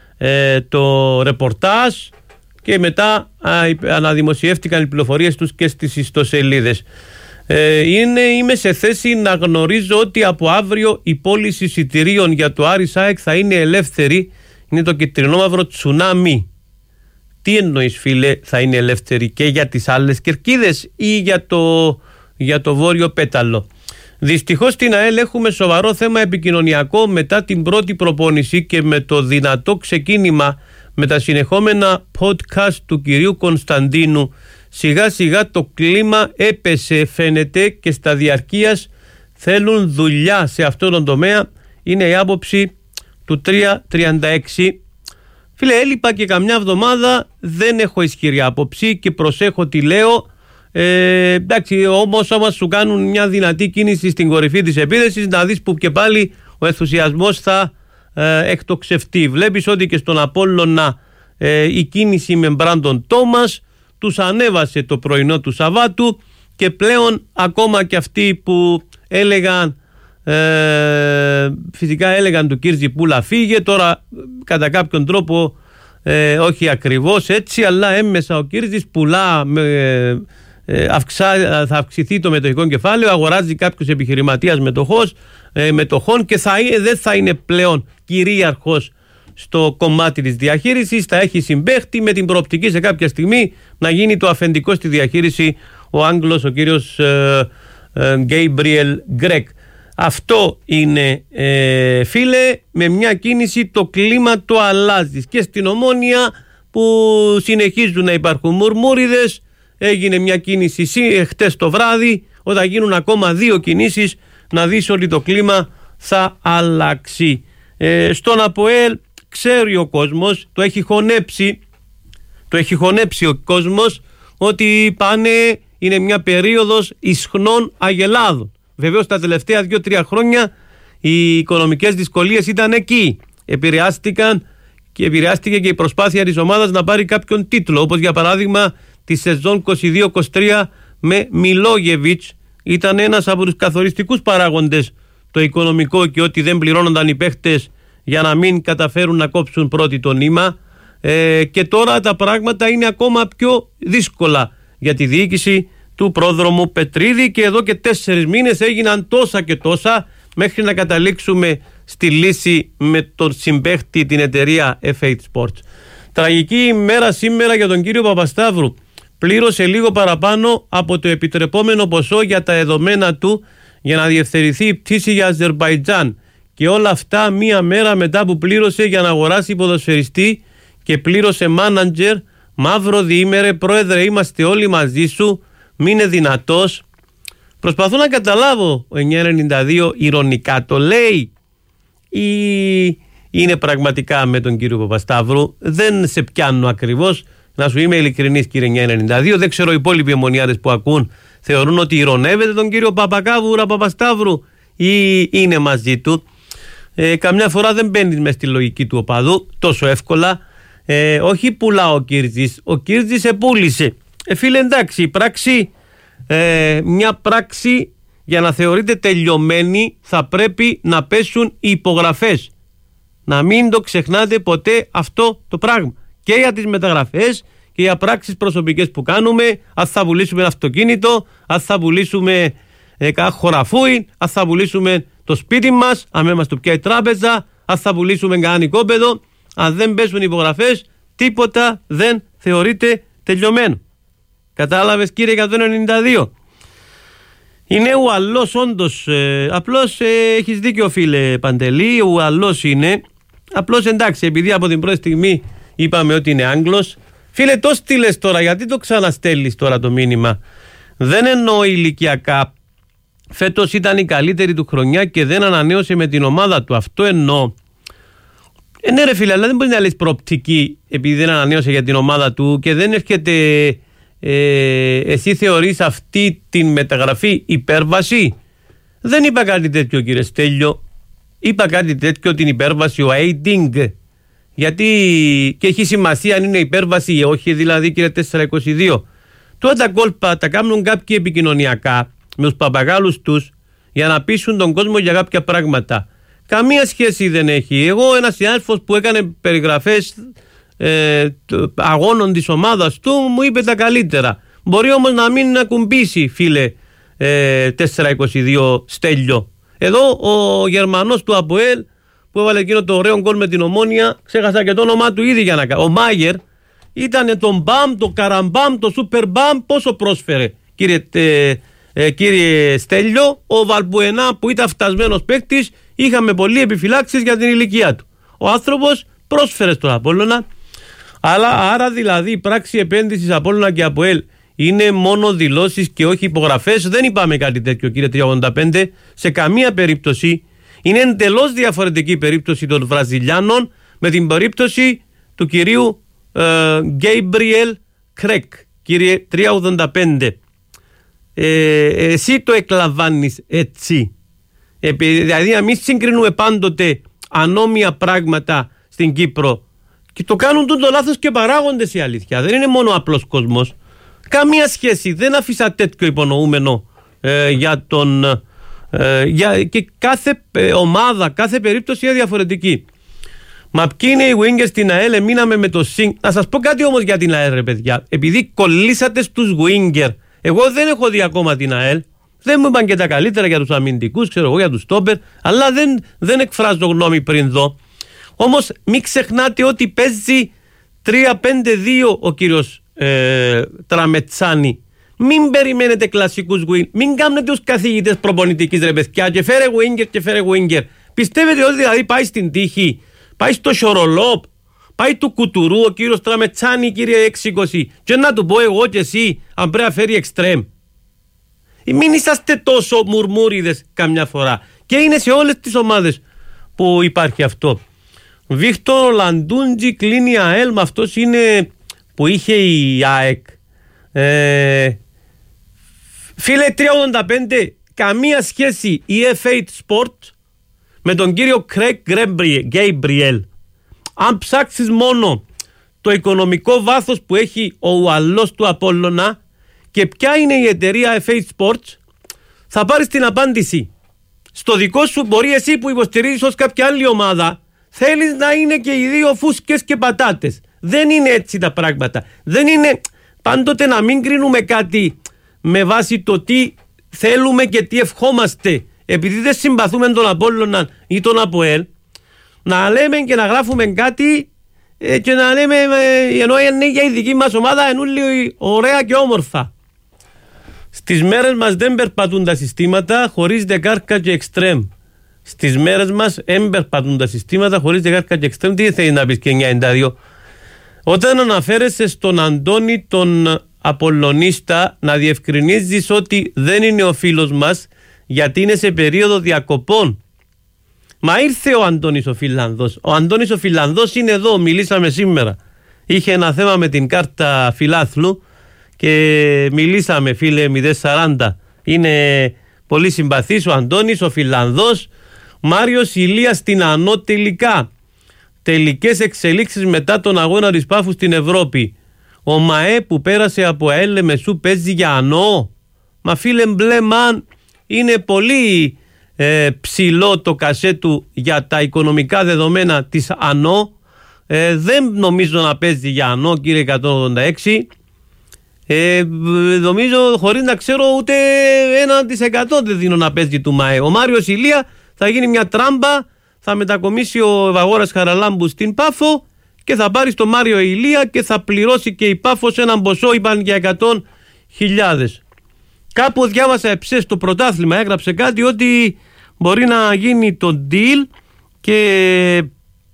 το ρεπορτάζ και μετά αναδημοσιεύτηκαν οι πληροφορίες τους και στις ιστοσελίδες. Είμαι σε θέση να γνωρίζω ότι από αύριο η πώληση εισιτηρίων για το Άρης ΑΕΚ θα είναι ελεύθερη. Είναι το κυτρινόμαυρο τσουνάμι. Τι εννοείς, φίλε, θα είναι ελεύθερη και για τις άλλες κερκίδες ή για το βόρειο πέταλο? Δυστυχώς στην ΑΕΛ έχουμε σοβαρό θέμα επικοινωνιακό μετά την πρώτη προπόνηση και με το δυνατό ξεκίνημα με τα συνεχόμενα podcast του κυρίου Κωνσταντίνου. Σιγά σιγά το κλίμα έπεσε, φαίνεται, και στα διαρκείας θέλουν δουλειά σε αυτόν τον τομέα. Είναι η άποψη του 336. Φίλε, έλειπα και καμιά εβδομάδα, δεν έχω ισχυρή άποψη και προσέχω τι λέω. Εντάξει, όμως άμα σου κάνουν μια δυνατή κίνηση στην κορυφή της επίδεσης, να δεις που και πάλι ο ενθουσιασμός θα εκτοξευτεί. Βλέπεις ότι και στον Απόλλωνα η κίνηση με Μπράντον Τόμας τους ανέβασε το πρωινό του Σαββάτου και πλέον ακόμα και αυτοί που έλεγαν φυσικά έλεγαν του Κίρτζη Πούλα φύγε, τώρα κατά κάποιον τρόπο όχι ακριβώς έτσι, αλλά έμμεσα ο Κίρτζης πουλά, θα αυξηθεί το μετοχικό κεφάλαιο, αγοράζει κάποιος επιχειρηματίας μετοχών και δεν θα είναι πλέον κυρίαρχος στο κομμάτι της διαχείρισης, θα έχει συμπαίχτη με την προοπτική σε κάποια στιγμή να γίνει το αφεντικό στη διαχείριση ο Άγγλος, ο κύριος Γκέιμπριελ Γκρέκ. Αυτό είναι, φίλε, με μια κίνηση το κλίμα το αλλάζει και στην Ομόνοια που συνεχίζουν να υπάρχουν μουρμούριδες. Έγινε μια κίνηση χτες το βράδυ, όταν γίνουν ακόμα 2 κινήσεις να δεις ότι το κλίμα θα αλλάξει. Στον ΑΠΟΕΛ ξέρει ο κόσμος, το έχει χωνέψει ο κόσμος ότι είναι μια περίοδος ισχνών αγελάδων. Βεβαίως τα τελευταία 2-3 χρόνια οι οικονομικές δυσκολίες ήταν εκεί. Επηρεάστηκε και η προσπάθεια της ομάδας να πάρει κάποιον τίτλο, όπως για παράδειγμα τη σεζόν 22-23 με Μιλόγεβιτς. Ήταν ένας από τους καθοριστικούς παράγοντες το οικονομικό και ότι δεν πληρώνονταν οι παίχτες για να μην καταφέρουν να κόψουν πρώτη το νήμα. Και τώρα τα πράγματα είναι ακόμα πιο δύσκολα για τη διοίκηση του πρόδρομου Πετρίδη και εδώ και 4 μήνες έγιναν τόσα και τόσα μέχρι να καταλήξουμε στη λύση με τον συμπαίχτη, την εταιρεία F8 Sports. Τραγική ημέρα σήμερα για τον κύριο Παπασταύρου. Πλήρωσε λίγο παραπάνω από το επιτρεπόμενο ποσό για τα εδωμένα του για να διευθερηθεί η πτήση για Αζερμπαϊτζάν, και όλα αυτά μία μέρα μετά που πλήρωσε για να αγοράσει ποδοσφαιριστή και πλήρωσε μάνατζερ. Μαύρο διήμερε, πρόεδρε, είμαστε όλοι μαζί σου, μην είναι δυνατός. Προσπαθώ να καταλάβω, ο 992 ειρωνικά το λέει ή είναι πραγματικά με τον κύριο Παπασταύρου? Δεν σε πιάνω ακριβώς, να σου είμαι ειλικρινής, κύριε 992. Δεν ξέρω οι υπόλοιποι αιμονιάδες που ακούν θεωρούν ότι ειρωνεύεται τον κύριο Παπακάβουρα Παπασταύρου ή είναι μαζί του. Καμιά φορά δεν μπαίνει μες στη λογική του οπαδού τόσο εύκολα. Όχι πουλά ο Κίρτζης, ο Κίρτζης επούλησε. Φίλε, εντάξει, η πράξη, μια πράξη για να θεωρείται τελειωμένη θα πρέπει να πέσουν οι υπογραφές. Να μην το ξεχνάτε ποτέ αυτό το πράγμα. Και για τις μεταγραφές και για πράξεις προσωπικές που κάνουμε, αν θα πουλήσουμε ένα αυτοκίνητο, αν θα πουλήσουμε χωραφούι, αν θα πουλήσουμε το σπίτι μας, αν δεν μας το πιάει τράπεζα, αν θα πουλήσουμε κανένα οικόπεδο, αν δεν πέσουν υπογραφές, τίποτα δεν θεωρείται τελειωμένο. Κατάλαβες, κύριε 192? Είναι ουαλός όντως, απλώς έχεις δίκιο, φίλε Παντελή, ουαλός είναι. Απλώς εντάξει, επειδή από την πρώτη στιγμή είπαμε ότι είναι Άγγλος. Φίλε, το στείλες τώρα, γιατί το ξαναστέλνεις τώρα το μήνυμα? Δεν εννοώ ηλικιακά. Φέτος ήταν η καλύτερη του χρονιά και δεν ανανέωσε με την ομάδα του. Αυτό εννοώ. Ναι ρε φίλε, αλλά δεν μπορεί να λες προοπτική επειδή δεν ανανέωσε για την ομάδα του και δεν έρχεται... εσύ θεωρείς αυτή την μεταγραφή υπέρβαση? Δεν είπα κάτι τέτοιο, κύριε Στέλιο. Είπα κάτι τέτοιο, την υπέρβαση, ο aiding. Γιατί και έχει σημασία αν είναι υπέρβαση ή όχι, δηλαδή, κύριε 422. Τώρα τα κόλπα τα κάνουν κάποιοι επικοινωνιακά με τους παπαγάλους τους για να πείσουν τον κόσμο για κάποια πράγματα. Καμία σχέση δεν έχει. Εγώ, ένας συνάδελφος που έκανε περιγραφές αγώνων της ομάδας του, μου είπε τα καλύτερα. Μπορεί όμως να μην ακουμπήσει, φίλε 422 Στέλιο. Εδώ ο Γερμανός του ΑΠΟΕΛ που έβαλε εκείνο το ωραίο γκολ με την Ομόνια, ξέχασα και το όνομά του ήδη για να κάνω. Ο Μάγερ ήταν το μπαμ, το καραμπαμ, το σούπερ μπαμ. Πόσο πρόσφερε, κύριε Στέλιο? Ο Βαλμπουενά που ήταν φτασμένος παίκτης, είχαμε πολλοί επιφυλάξεις για την ηλικία του. Ο άνθρωπος πρόσφερε στον Απόλλωνα. Αλλά άρα δηλαδή η πράξη επένδυσης Απόλλωνα και ΑΠΟΕΛ είναι μόνο δηλώσεις και όχι υπογραφές? Δεν είπαμε κάτι τέτοιο, κύριε 385. Σε καμία περίπτωση. Είναι εντελώς διαφορετική η περίπτωση των Βραζιλιάνων με την περίπτωση του κυρίου Γκέιμπριελ Κρέκ, κύριε 385. Εσύ το εκλαμβάνεις έτσι. Δηλαδή να μην συγκρίνουμε πάντοτε ανώμια πράγματα στην Κύπρο. Και το κάνουν το λάθος και παράγοντες, η αλήθεια. Δεν είναι μόνο απλός κόσμος. Καμία σχέση. Δεν αφήσα τέτοιο υπονοούμενο για τον... και κάθε ομάδα, κάθε περίπτωση είναι διαφορετική. Μα ποιοι είναι οι wingers στην ΑΕΛ? Μείναμε με το ΣΥΝΚ. Να σας πω κάτι όμως για την ΑΕΛ, ρε παιδιά. Επειδή κολλήσατε στους winger, εγώ δεν έχω δει ακόμα την ΑΕΛ. Δεν μου είπαν και τα καλύτερα για τους αμυντικούς, ξέρω εγώ, για τους στόπερ, αλλά δεν εκφράζω γνώμη πριν δω. Όμως μην ξεχνάτε ότι παίζει 3-5-2 ο κύριος Τραμετσάνη. Μην περιμένετε κλασικούς winger. Μην κάνετε τους καθηγητές προπονητικής, ρε παιδιά, και φέρε winger και φέρε winger. Πιστεύετε ότι δηλαδή πάει στην τύχη, πάει στο Σορολόπ, πάει του Κουτουρού ο κύριος Τραμετσάνη, κύριε 620, και να του πω εγώ και εσύ αν πρέπει να φέρει εξτρέμ? Μην είσαστε τόσο μουρμούριδες καμιά φορά. Και είναι σε όλες τις ομάδες που υπάρχει αυτό. Βίκτορ Λαντούντζι κλείνει ΑΕΛ, με αυτός είναι που είχε η ΑΕΚ. Φίλε 385, καμία σχέση η F8 Sport με τον κύριο Κρέκ Γκέιμπριελ. Αν ψάξεις μόνο το οικονομικό βάθος που έχει ο ουαλός του Απόλλωνα και ποια είναι η εταιρεία F8 Sports, θα πάρεις την απάντηση. Στο δικό σου, μπορεί εσύ που υποστηρίζεις ως κάποια άλλη ομάδα, θέλεις να είναι και οι δύο φούσκες και πατάτες. Δεν είναι έτσι τα πράγματα. Δεν είναι πάντοτε να μην κρίνουμε κάτι με βάση το τι θέλουμε και τι ευχόμαστε. Επειδή δεν συμπαθούμε τον Απόλλωνα ή τον ΑΠΟΕΛ, να λέμε και να γράφουμε κάτι και να λέμε ενώ είναι για η δική μας ομάδα ενούλοι ωραία και όμορφα. Στις μέρες μας δεν περπατούν τα συστήματα χωρίς δεκάρκα και εξτρέμ. Στις μέρες μας δεν περπατούν τα συστήματα χωρίς δεκάρκα και εξτρέμ. Τι θέλει να πεις και 92? Όταν αναφέρεσαι στον Αντώνη τον Απολλωνίστα, να διευκρινίζεις ότι δεν είναι ο φίλος μας γιατί είναι σε περίοδο διακοπών. Μα ήρθε ο Αντώνης ο Φιλανδός. Ο Αντώνης ο Φιλανδός είναι εδώ, μιλήσαμε σήμερα. Είχε ένα θέμα με την κάρτα φιλάθλου και μιλήσαμε, φίλε 040. Είναι πολύ συμπαθής ο Αντώνης, ο Φιλανδός. Μάριος Ηλίας στην ΑΝΟ τελικά. Τελικές εξελίξεις μετά τον αγώνα της Πάφου στην Ευρώπη. Ο ΜΑΕ που πέρασε από ΑΕΛ Μεσού παίζει για ΑΝΟ. Μα φίλε Μπλέμαν, είναι πολύ ψηλό το κασέ του για τα οικονομικά δεδομένα της ΑΝΟ. Δεν νομίζω να παίζει για ΑΝΟ, κύριε 186. Νομίζω, χωρίς να ξέρω, ούτε 1% δεν δίνω να παίζει του ΜΑΕ. Ο Μάριος Ηλία θα γίνει μια τράμπα, θα μετακομίσει ο Ευαγόρας Χαραλάμπου στην Πάφο και θα πάρει στο Μάριο Ηλία και θα πληρώσει και η Πάφος έναν ποσό, είπαν, για 100.000. Κάπου διάβασα εψές το πρωτάθλημα, έγραψε κάτι ότι μπορεί να γίνει το deal και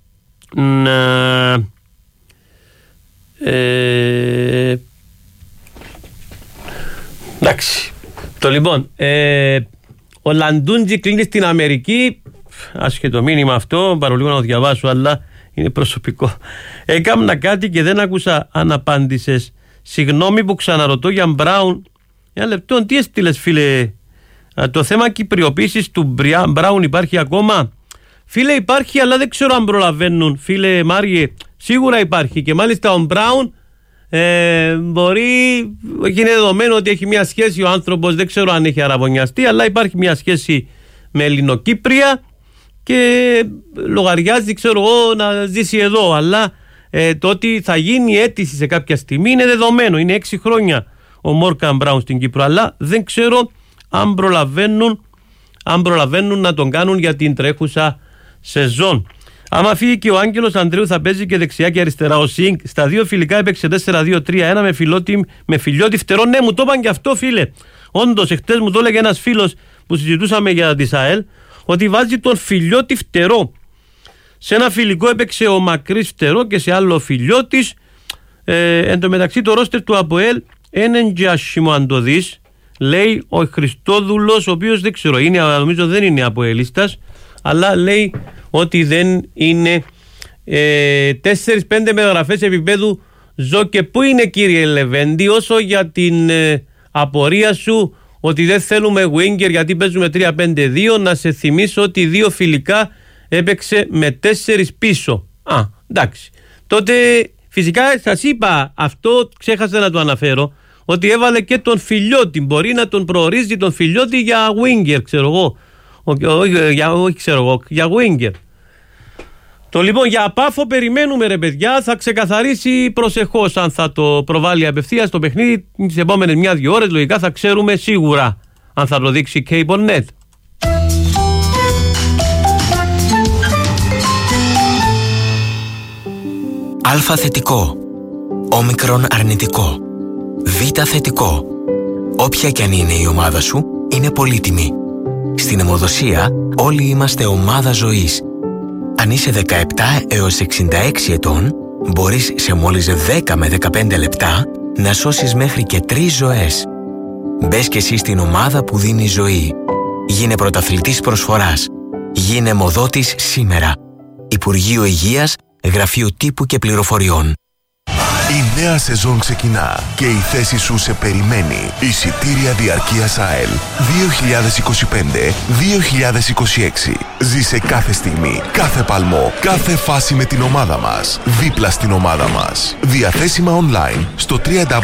εντάξει. Το λοιπόν, ο Λαντούντζι κλείνει στην Αμερική. Άσχετο μήνυμα αυτό, παρολίγο να το διαβάσω, αλλά είναι προσωπικό. Έκαμνα κάτι και δεν άκουσα αν απάντησες. Συγγνώμη που ξαναρωτώ για Μπράουν. Ένα λεπτό, τι έστειλες, φίλε? Το θέμα κυπριοποίησης του Μπράουν υπάρχει ακόμα? Φίλε, υπάρχει, αλλά δεν ξέρω αν προλαβαίνουν. Φίλε Μάριε, σίγουρα υπάρχει. Και μάλιστα ο Μπράουν μπορεί, είναι δεδομένο ότι έχει μια σχέση ο άνθρωπος, δεν ξέρω αν έχει αραβωνιαστεί, αλλά υπάρχει μια σχέση με Ελληνοκύπρια και λογαριάζει, ξέρω εγώ, να ζήσει εδώ. Αλλά το ότι θα γίνει αίτηση σε κάποια στιγμή είναι δεδομένο. Είναι 6 χρόνια ο Μόρκαν Μπράουν στην Κύπρο, αλλά δεν ξέρω αν προλαβαίνουν να τον κάνουν για την τρέχουσα σεζόν. Άμα φύγει και ο Άγγελος Ανδρέου θα παίζει και δεξιά και αριστερά. Ο Σινγκ στα 2 φιλικά έπαιξε 4-2-3-1 με φιλιώτη φτερό. Ναι, μου το είπαν και αυτό, φίλε. Όντως, εχθές μου το έλεγε ένας φίλος που συζητούσαμε για τη ΣΑΕΛ, ότι βάζει τον φιλιώτη φτερό. Σε ένα φιλικό έπαιξε ο Μακρύς φτερό και σε άλλο φιλιώτης. Εν τω μεταξύ το ρόστερ του ΑΠΟΕΛ έναν τζάσιμο αν το δεις. Λέει ο Χριστόδουλος, ο οποίος δεν ξέρω, νομίζω δεν είναι ΑΠΟΕΛίστας, αλλά λέει ότι δεν είναι 4-5 μεταγραφές επίπεδου ζω. Και πού είναι, κύριε Λεβέντη, όσο για την απορία σου ότι δεν θέλουμε winger γιατί παίζουμε 3-5-2, να σε θυμίσω ότι 2 φιλικά έπαιξε με 4 πίσω. Εντάξει. Τότε φυσικά σας είπα, αυτό ξέχασα να το αναφέρω, ότι έβαλε και τον φιλιώτη. Μπορεί να τον προορίζει τον φιλιώτη για winger, ξέρω εγώ. Όχι, ξέρω εγώ, για winger. Το λοιπόν για Πάφο περιμένουμε, ρε παιδιά, θα ξεκαθαρίσει προσεχώς αν θα το προβάλλει απευθείας το παιχνίδι τις επόμενες 1-2 ώρες. Λογικά θα ξέρουμε σίγουρα αν θα το δείξει CableNet. Α θετικό, όμικρον αρνητικό, Β θετικό. Όποια κι αν είναι η ομάδα σου, είναι πολύτιμη. Στην αιμοδοσία όλοι είμαστε ομάδα ζωής. Αν είσαι 17 έως 66 ετών, μπορείς σε μόλις 10 με 15 λεπτά να σώσεις μέχρι και 3 ζωές. Μπες κι εσύ στην ομάδα που δίνει ζωή. Γίνε πρωταθλητής προσφοράς. Γίνε αιμοδότης σήμερα. Υπουργείο Υγείας, Γραφείο Τύπου και Πληροφοριών. Η νέα σεζόν ξεκινά και η θέση σου σε περιμένει. Εισιτήρια διαρκείας ΑΕΛ 2025-2026. Ζήσε κάθε στιγμή, κάθε παλμό, κάθε φάση με την ομάδα μας. Δίπλα στην ομάδα μας. Διαθέσιμα online στο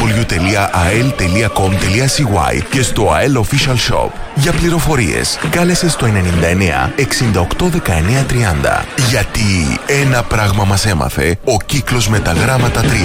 www.ael.com.cy και στο AEL Official Shop. Για πληροφορίες, κάλεσε στο 99 68 19 30. Γιατί ένα πράγμα μας έμαθε ο κύκλος με τα γράμματα 3.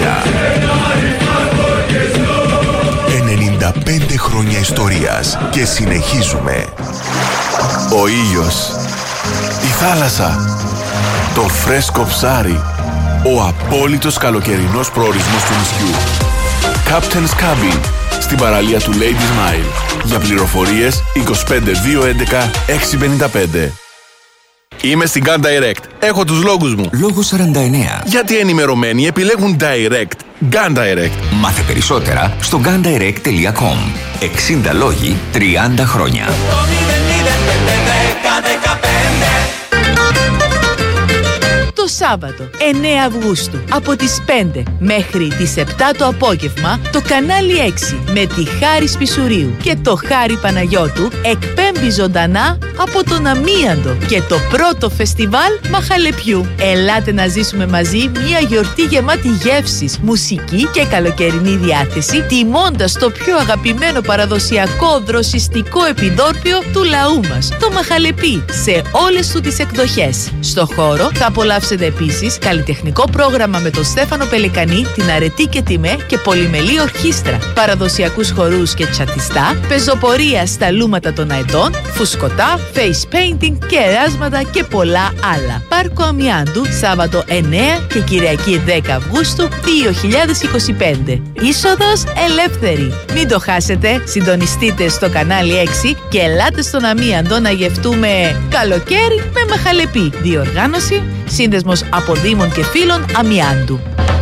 95 χρόνια ιστορίας και συνεχίζουμε. Ο ήλιος, η θάλασσα, το φρέσκο ψάρι, ο απόλυτος καλοκαιρινός προορισμός του νησιού. Captain's Cabin, στην παραλία του Ladies Mile. Για πληροφορίες 25211 655. Είμαι στην Gun Direct. Έχω τους λόγους μου. Λόγος 49. Γιατί ενημερωμένοι επιλέγουν Direct. Gun Direct. Μάθε περισσότερα στο gundirect.com. 60 λόγοι, 30 χρόνια. Το Σάββατο 9 Αυγούστου από τις 5 μέχρι τις 7 το απόγευμα το κανάλι 6 με τη Χάρη Σπισουρίου και το Χάρη Παναγιώτου εκπέμπει ζωντανά από τον Αμίαντο και το πρώτο φεστιβάλ Μαχαλεπιού. Ελάτε να ζήσουμε μαζί μια γιορτή γεμάτη γεύσεις, μουσική και καλοκαιρινή διάθεση, τιμώντας το πιο αγαπημένο παραδοσιακό δροσιστικό επιδόρπιο του λαού μας, το Μαχαλεπί, σε όλες του τις εκδοχές. Στο χώρο θα απολαύσετε επίσης καλλιτεχνικό πρόγραμμα με τον Στέφανο Πελικανή, την Αρετή και Τιμέ και πολυμελή ορχήστρα, παραδοσιακούς χορούς και τσατιστά, πεζοπορία στα λούματα των αετών, φουσκωτά, face painting και εράσματα και πολλά άλλα. Πάρκο Αμιάντου, Σάββατο 9 και Κυριακή 10 Αυγούστου 2025. Είσοδος ελεύθερη. Μην το χάσετε, συντονιστείτε στο κανάλι 6 και ελάτε στον Αμίαντο να γευτούμε καλοκαίρι με Μαχαλεπί. Διοργάνωση, Σύνδεσμος Αποδήμων και Φίλων Αμιάντου.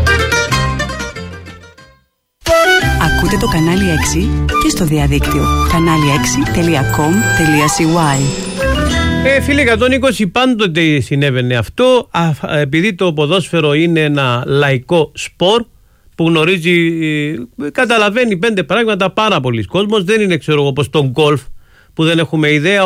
Ακούτε το κανάλι 6 και στο διαδίκτυο kanali6.com.cy. Φίλε 120, πάντοτε συνέβαινε αυτό, επειδή το ποδόσφαιρο είναι ένα λαϊκό σπορ που γνωρίζει, καταλαβαίνει 5 πράγματα πάρα πολλοί κόσμος. Δεν είναι, ξέρω εγώ, όπως το γκολφ που δεν έχουμε ιδέα,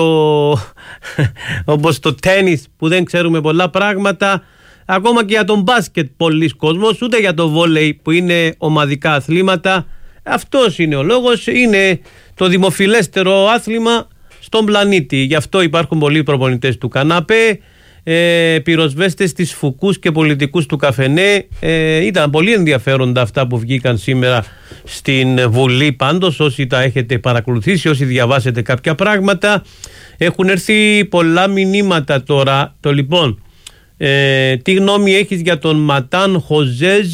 όπως το τένις που δεν ξέρουμε πολλά πράγματα, ακόμα και για τον μπάσκετ πολλοί κόσμος, ούτε για το βόλεϊ που είναι ομαδικά αθλήματα. Αυτός είναι ο λόγος, είναι το δημοφιλέστερο άθλημα στον πλανήτη. Γι' αυτό υπάρχουν πολλοί προπονητές του καναπέ, πυροσβέστες της φουκούς και πολιτικούς του καφενέ. Ήταν πολύ ενδιαφέροντα αυτά που βγήκαν σήμερα στην Βουλή. Πάντως, όσοι τα έχετε παρακολουθήσει, όσοι διαβάσετε κάποια πράγματα, έχουν έρθει πολλά μηνύματα τώρα. Το λοιπόν, τι γνώμη έχεις για τον Ματάν Χοζέζ?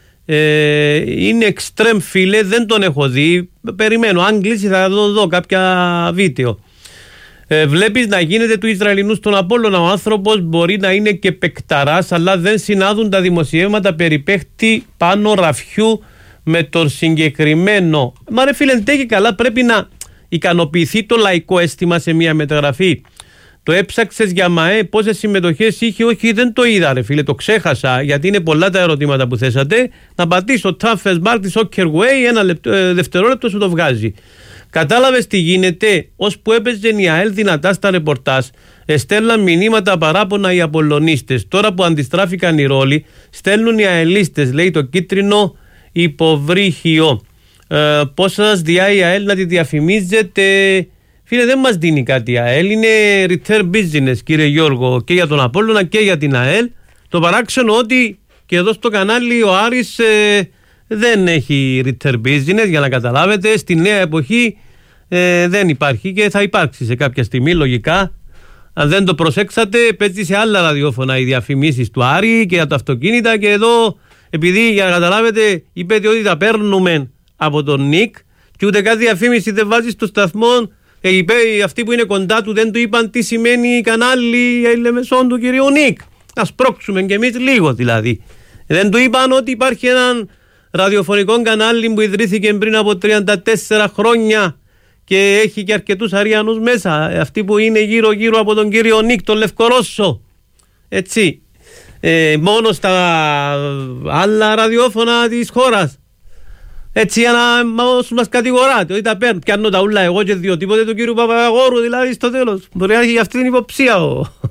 Είναι εξτρέμ, φίλε, δεν τον έχω δει. Περιμένω, αν κλείσει θα δω κάποια βίντεο. Βλέπεις να γίνεται του Ισραηλινού στον Απόλλωνα. Ο άνθρωπος μπορεί να είναι και παικταράς, αλλά δεν συνάδουν τα δημοσιεύματα περί παίχτη πάνω ραφιού με τον συγκεκριμένο. Μα ρε φίλε, και καλά πρέπει να ικανοποιηθεί το λαϊκό αίσθημα σε μια μεταγραφή. Το έψαξες για ΜΑΕ, πόσες συμμετοχές είχε? Όχι, δεν το είδα ρε φίλε, το ξέχασα, γιατί είναι πολλά τα ερωτήματα που θέσατε. Να πατήσω Toughest Bar της Soccer Way, δευτερόλεπτο σου το βγάζει. Κατάλαβες τι γίνεται? Ώσπου έπαιζε η ΑΕΛ δυνατά στα ρεπορτάζ, στέλναν μηνύματα παράπονα οι Απολλωνίστες. Τώρα που αντιστράφηκαν οι ρόλοι, στέλνουν οι αελίστες, λέει το κίτρινο υποβρύχιο. Πώς σας διά η ΑΕΛ να τη διαφημίζετε? Φίλε, δεν μας δίνει κάτι η ΑΕΛ, είναι return business, κύριε Γιώργο, και για τον Απόλλωνα και για την ΑΕΛ. Το παράξενο ότι και εδώ στο κανάλι ο Άρης δεν έχει return business, για να καταλάβετε. Στη νέα εποχή δεν υπάρχει και θα υπάρξει σε κάποια στιγμή, λογικά. Αν δεν το προσέξατε, παίζει σε άλλα ραδιόφωνα οι διαφημίσεις του Άρη και για τα αυτοκίνητα, και εδώ, επειδή για να καταλάβετε, είπετε ότι τα παίρνουμε από τον Νικ και ούτε κάτι διαφήμιση δεν βάζει στο σταθμό. Αυτοί που είναι κοντά του δεν του είπαν τι σημαίνει κανάλι Ελεμεσόν του κυρίου Νικ. Να σπρώξουμε κι εμείς λίγο δηλαδή. Δεν του είπαν ότι υπάρχει έναν ραδιοφωνικό κανάλι που ιδρύθηκε πριν από 34 χρόνια και έχει και αρκετούς Αριανούς μέσα. Αυτοί που είναι γύρω-γύρω από τον κύριο Νικ, τον Λευκορώσο. Έτσι. Μόνο στα άλλα ραδιόφωνα της χώρας. Έτσι, για να όσους μας κατηγοράτε, ότι τα παίρνουν. Πιάνω τα ούλα εγώ και δύο τίποτε του κύριου Παπαγόρου, δηλαδή στο τέλος. Μπορεί να έχει αυτή την υποψία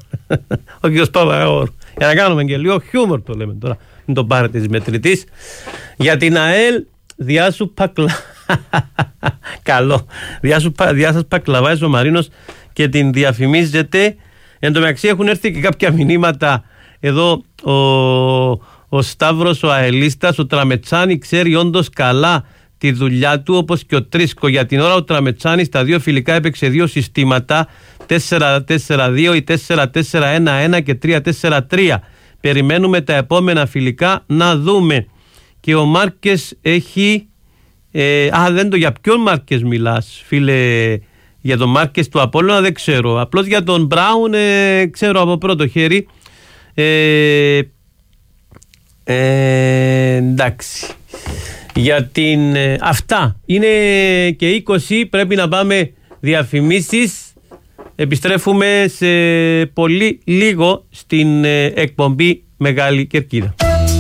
ο κύριος Παπαγόρου. Για να κάνουμε και λίγο χιούμορ, το λέμε τώρα. Μην το πάρετε της μετρητής. Για την ΑΕΛ, διά σου πακλα. Καλό. Διά σας πακλαβάζει ο Μαρίνος και την διαφημίζετε. Εν τω μεταξύ έχουν έρθει και κάποια μηνύματα εδώ. Ο Σταύρος, ο Αελίστας, ο Τραμετσάνη ξέρει όντως καλά τη δουλειά του, όπως και ο Τρίσκο. Για την ώρα ο Τραμετσάνης στα δύο φιλικά έπαιξε δύο συστήματα, 4-4-2 ή 4-4-1-1 και 3-4-3. Περιμένουμε τα επόμενα φιλικά να δούμε. Και ο Μάρκες έχει... για ποιον Μάρκες μιλάς, φίλε? Για τον Μάρκες του Απόλλωνα δεν ξέρω. Απλώς για τον Μπράουν ξέρω από πρώτο χέρι. Εντάξει. Για την αυτά είναι και 20. Πρέπει να πάμε διαφημίσεις. Επιστρέφουμε σε πολύ λίγο στην εκπομπή Μεγάλη Κερκίδα.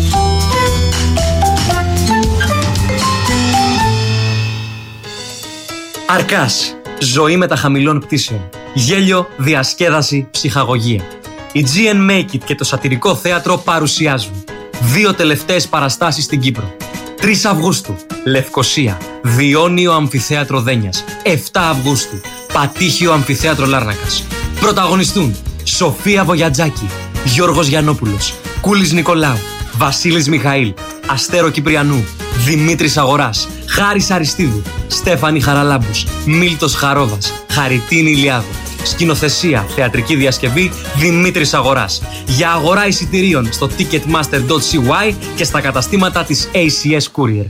Αρκάς. Ζωή με τα χαμηλών πτήσεων. Γέλιο, διασκέδαση, ψυχαγωγία. Η GN Make It και το Σατυρικό Θέατρο παρουσιάζουν 2 τελευταίες παραστάσεις στην Κύπρο. 3 Αυγούστου, Λευκοσία, Διόνιο Αμφιθέατρο Δένιας. 7 Αυγούστου, Πατήχιο Αμφιθέατρο Λάρνακας. Πρωταγωνιστούν Σοφία Βογιατζάκη, Γιώργος Γιαννόπουλος, Κούλης Νικολάου, Βασίλης Μιχαήλ, Αστέρο Κυπριανού, Δημήτρης Αγοράς, Χάρης Αριστίδου, Στέφανη Χαραλάμπους, Μίλτος Χαρόβας, Χαριτίνη Ηλιάδου. Σκηνοθεσία, θεατρική διασκευή, Δημήτρης Αγοράς. Για αγορά εισιτηρίων στο ticketmaster.cy και στα καταστήματα της ACS Courier.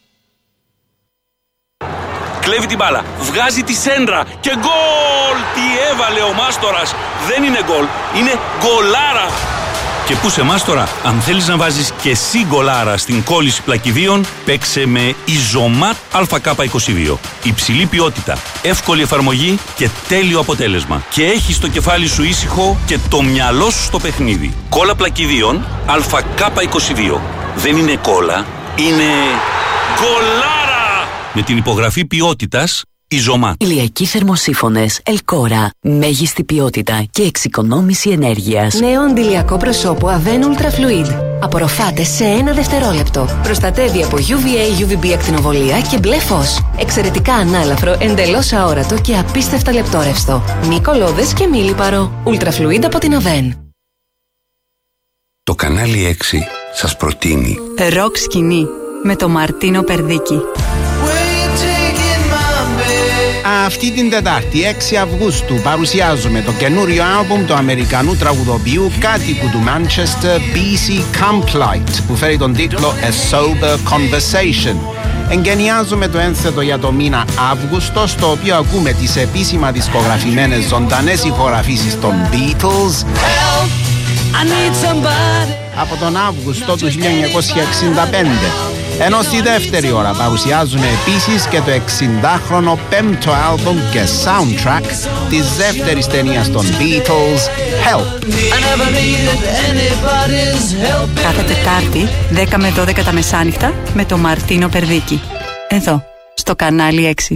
Κλέβει την μπάλα, βγάζει τη σέντρα και γκολ! Τι έβαλε ο Μάστορας! Δεν είναι γκολ, είναι γκολάρα! Και πού σε Μάστορα, αν θέλεις να βάζεις και εσύ γκολάρα στην κόλληση πλακιδίων, παίξε με Ιζωμάτ ΑΚ22. Υψηλή ποιότητα, εύκολη εφαρμογή και τέλειο αποτέλεσμα. Και έχεις το κεφάλι σου ήσυχο και το μυαλό σου στο παιχνίδι. Κόλλα πλακιδίων ΑΚ22. Δεν είναι κόλλα, είναι γκολάρα! Με την υπογραφή ποιότητας Ιζωμάτ. Ηλιακοί θερμοσύφωνες Ελκόρα. Μέγιστη ποιότητα και εξοικονόμηση ενέργειας. Νέο αντιλιακό προσώπου Aven Ultra Fluid. Απορροφάται σε 1 δευτερόλεπτο. Προστατεύει από UVA, UVB ακτινοβολία και μπλε φως. Εξαιρετικά ανάλαφρο, εντελώς αόρατο και απίστευτα λεπτόρευστο. Μη κολλώδες και μη λιπαρό. Ultra Fluid από την Aven. Το κανάλι 6 σας προτείνει Ροκ σκηνή με το Μαρτίνο Περδίκη. Αυτή την Τετάρτη, 6 Αυγούστου, παρουσιάζουμε το καινούριο άλμπουμ του Αμερικανού τραγουδοποιού κάτοικου του Manchester, BC Camplight, που φέρει τον τίτλο A Sober Conversation. Εγκαινιάζουμε το ένθετο για το μήνα Αύγουστο, στο οποίο ακούμε τις επίσημα δισκογραφημένες ζωντανές ηχογραφήσεις των Beatles από τον Αύγουστο του 1965. Ενώ στη δεύτερη ώρα παρουσιάζουμε επίσης και το 60χρονο πέμπτο άλμπομ και soundtrack της δεύτερης ταινίας των Beatles, Help. Κάθε Τετάρτη, 10 με 12 τα μεσάνυχτα, με το Μαρτίνο Περδίκη. Εδώ, στο κανάλι 6.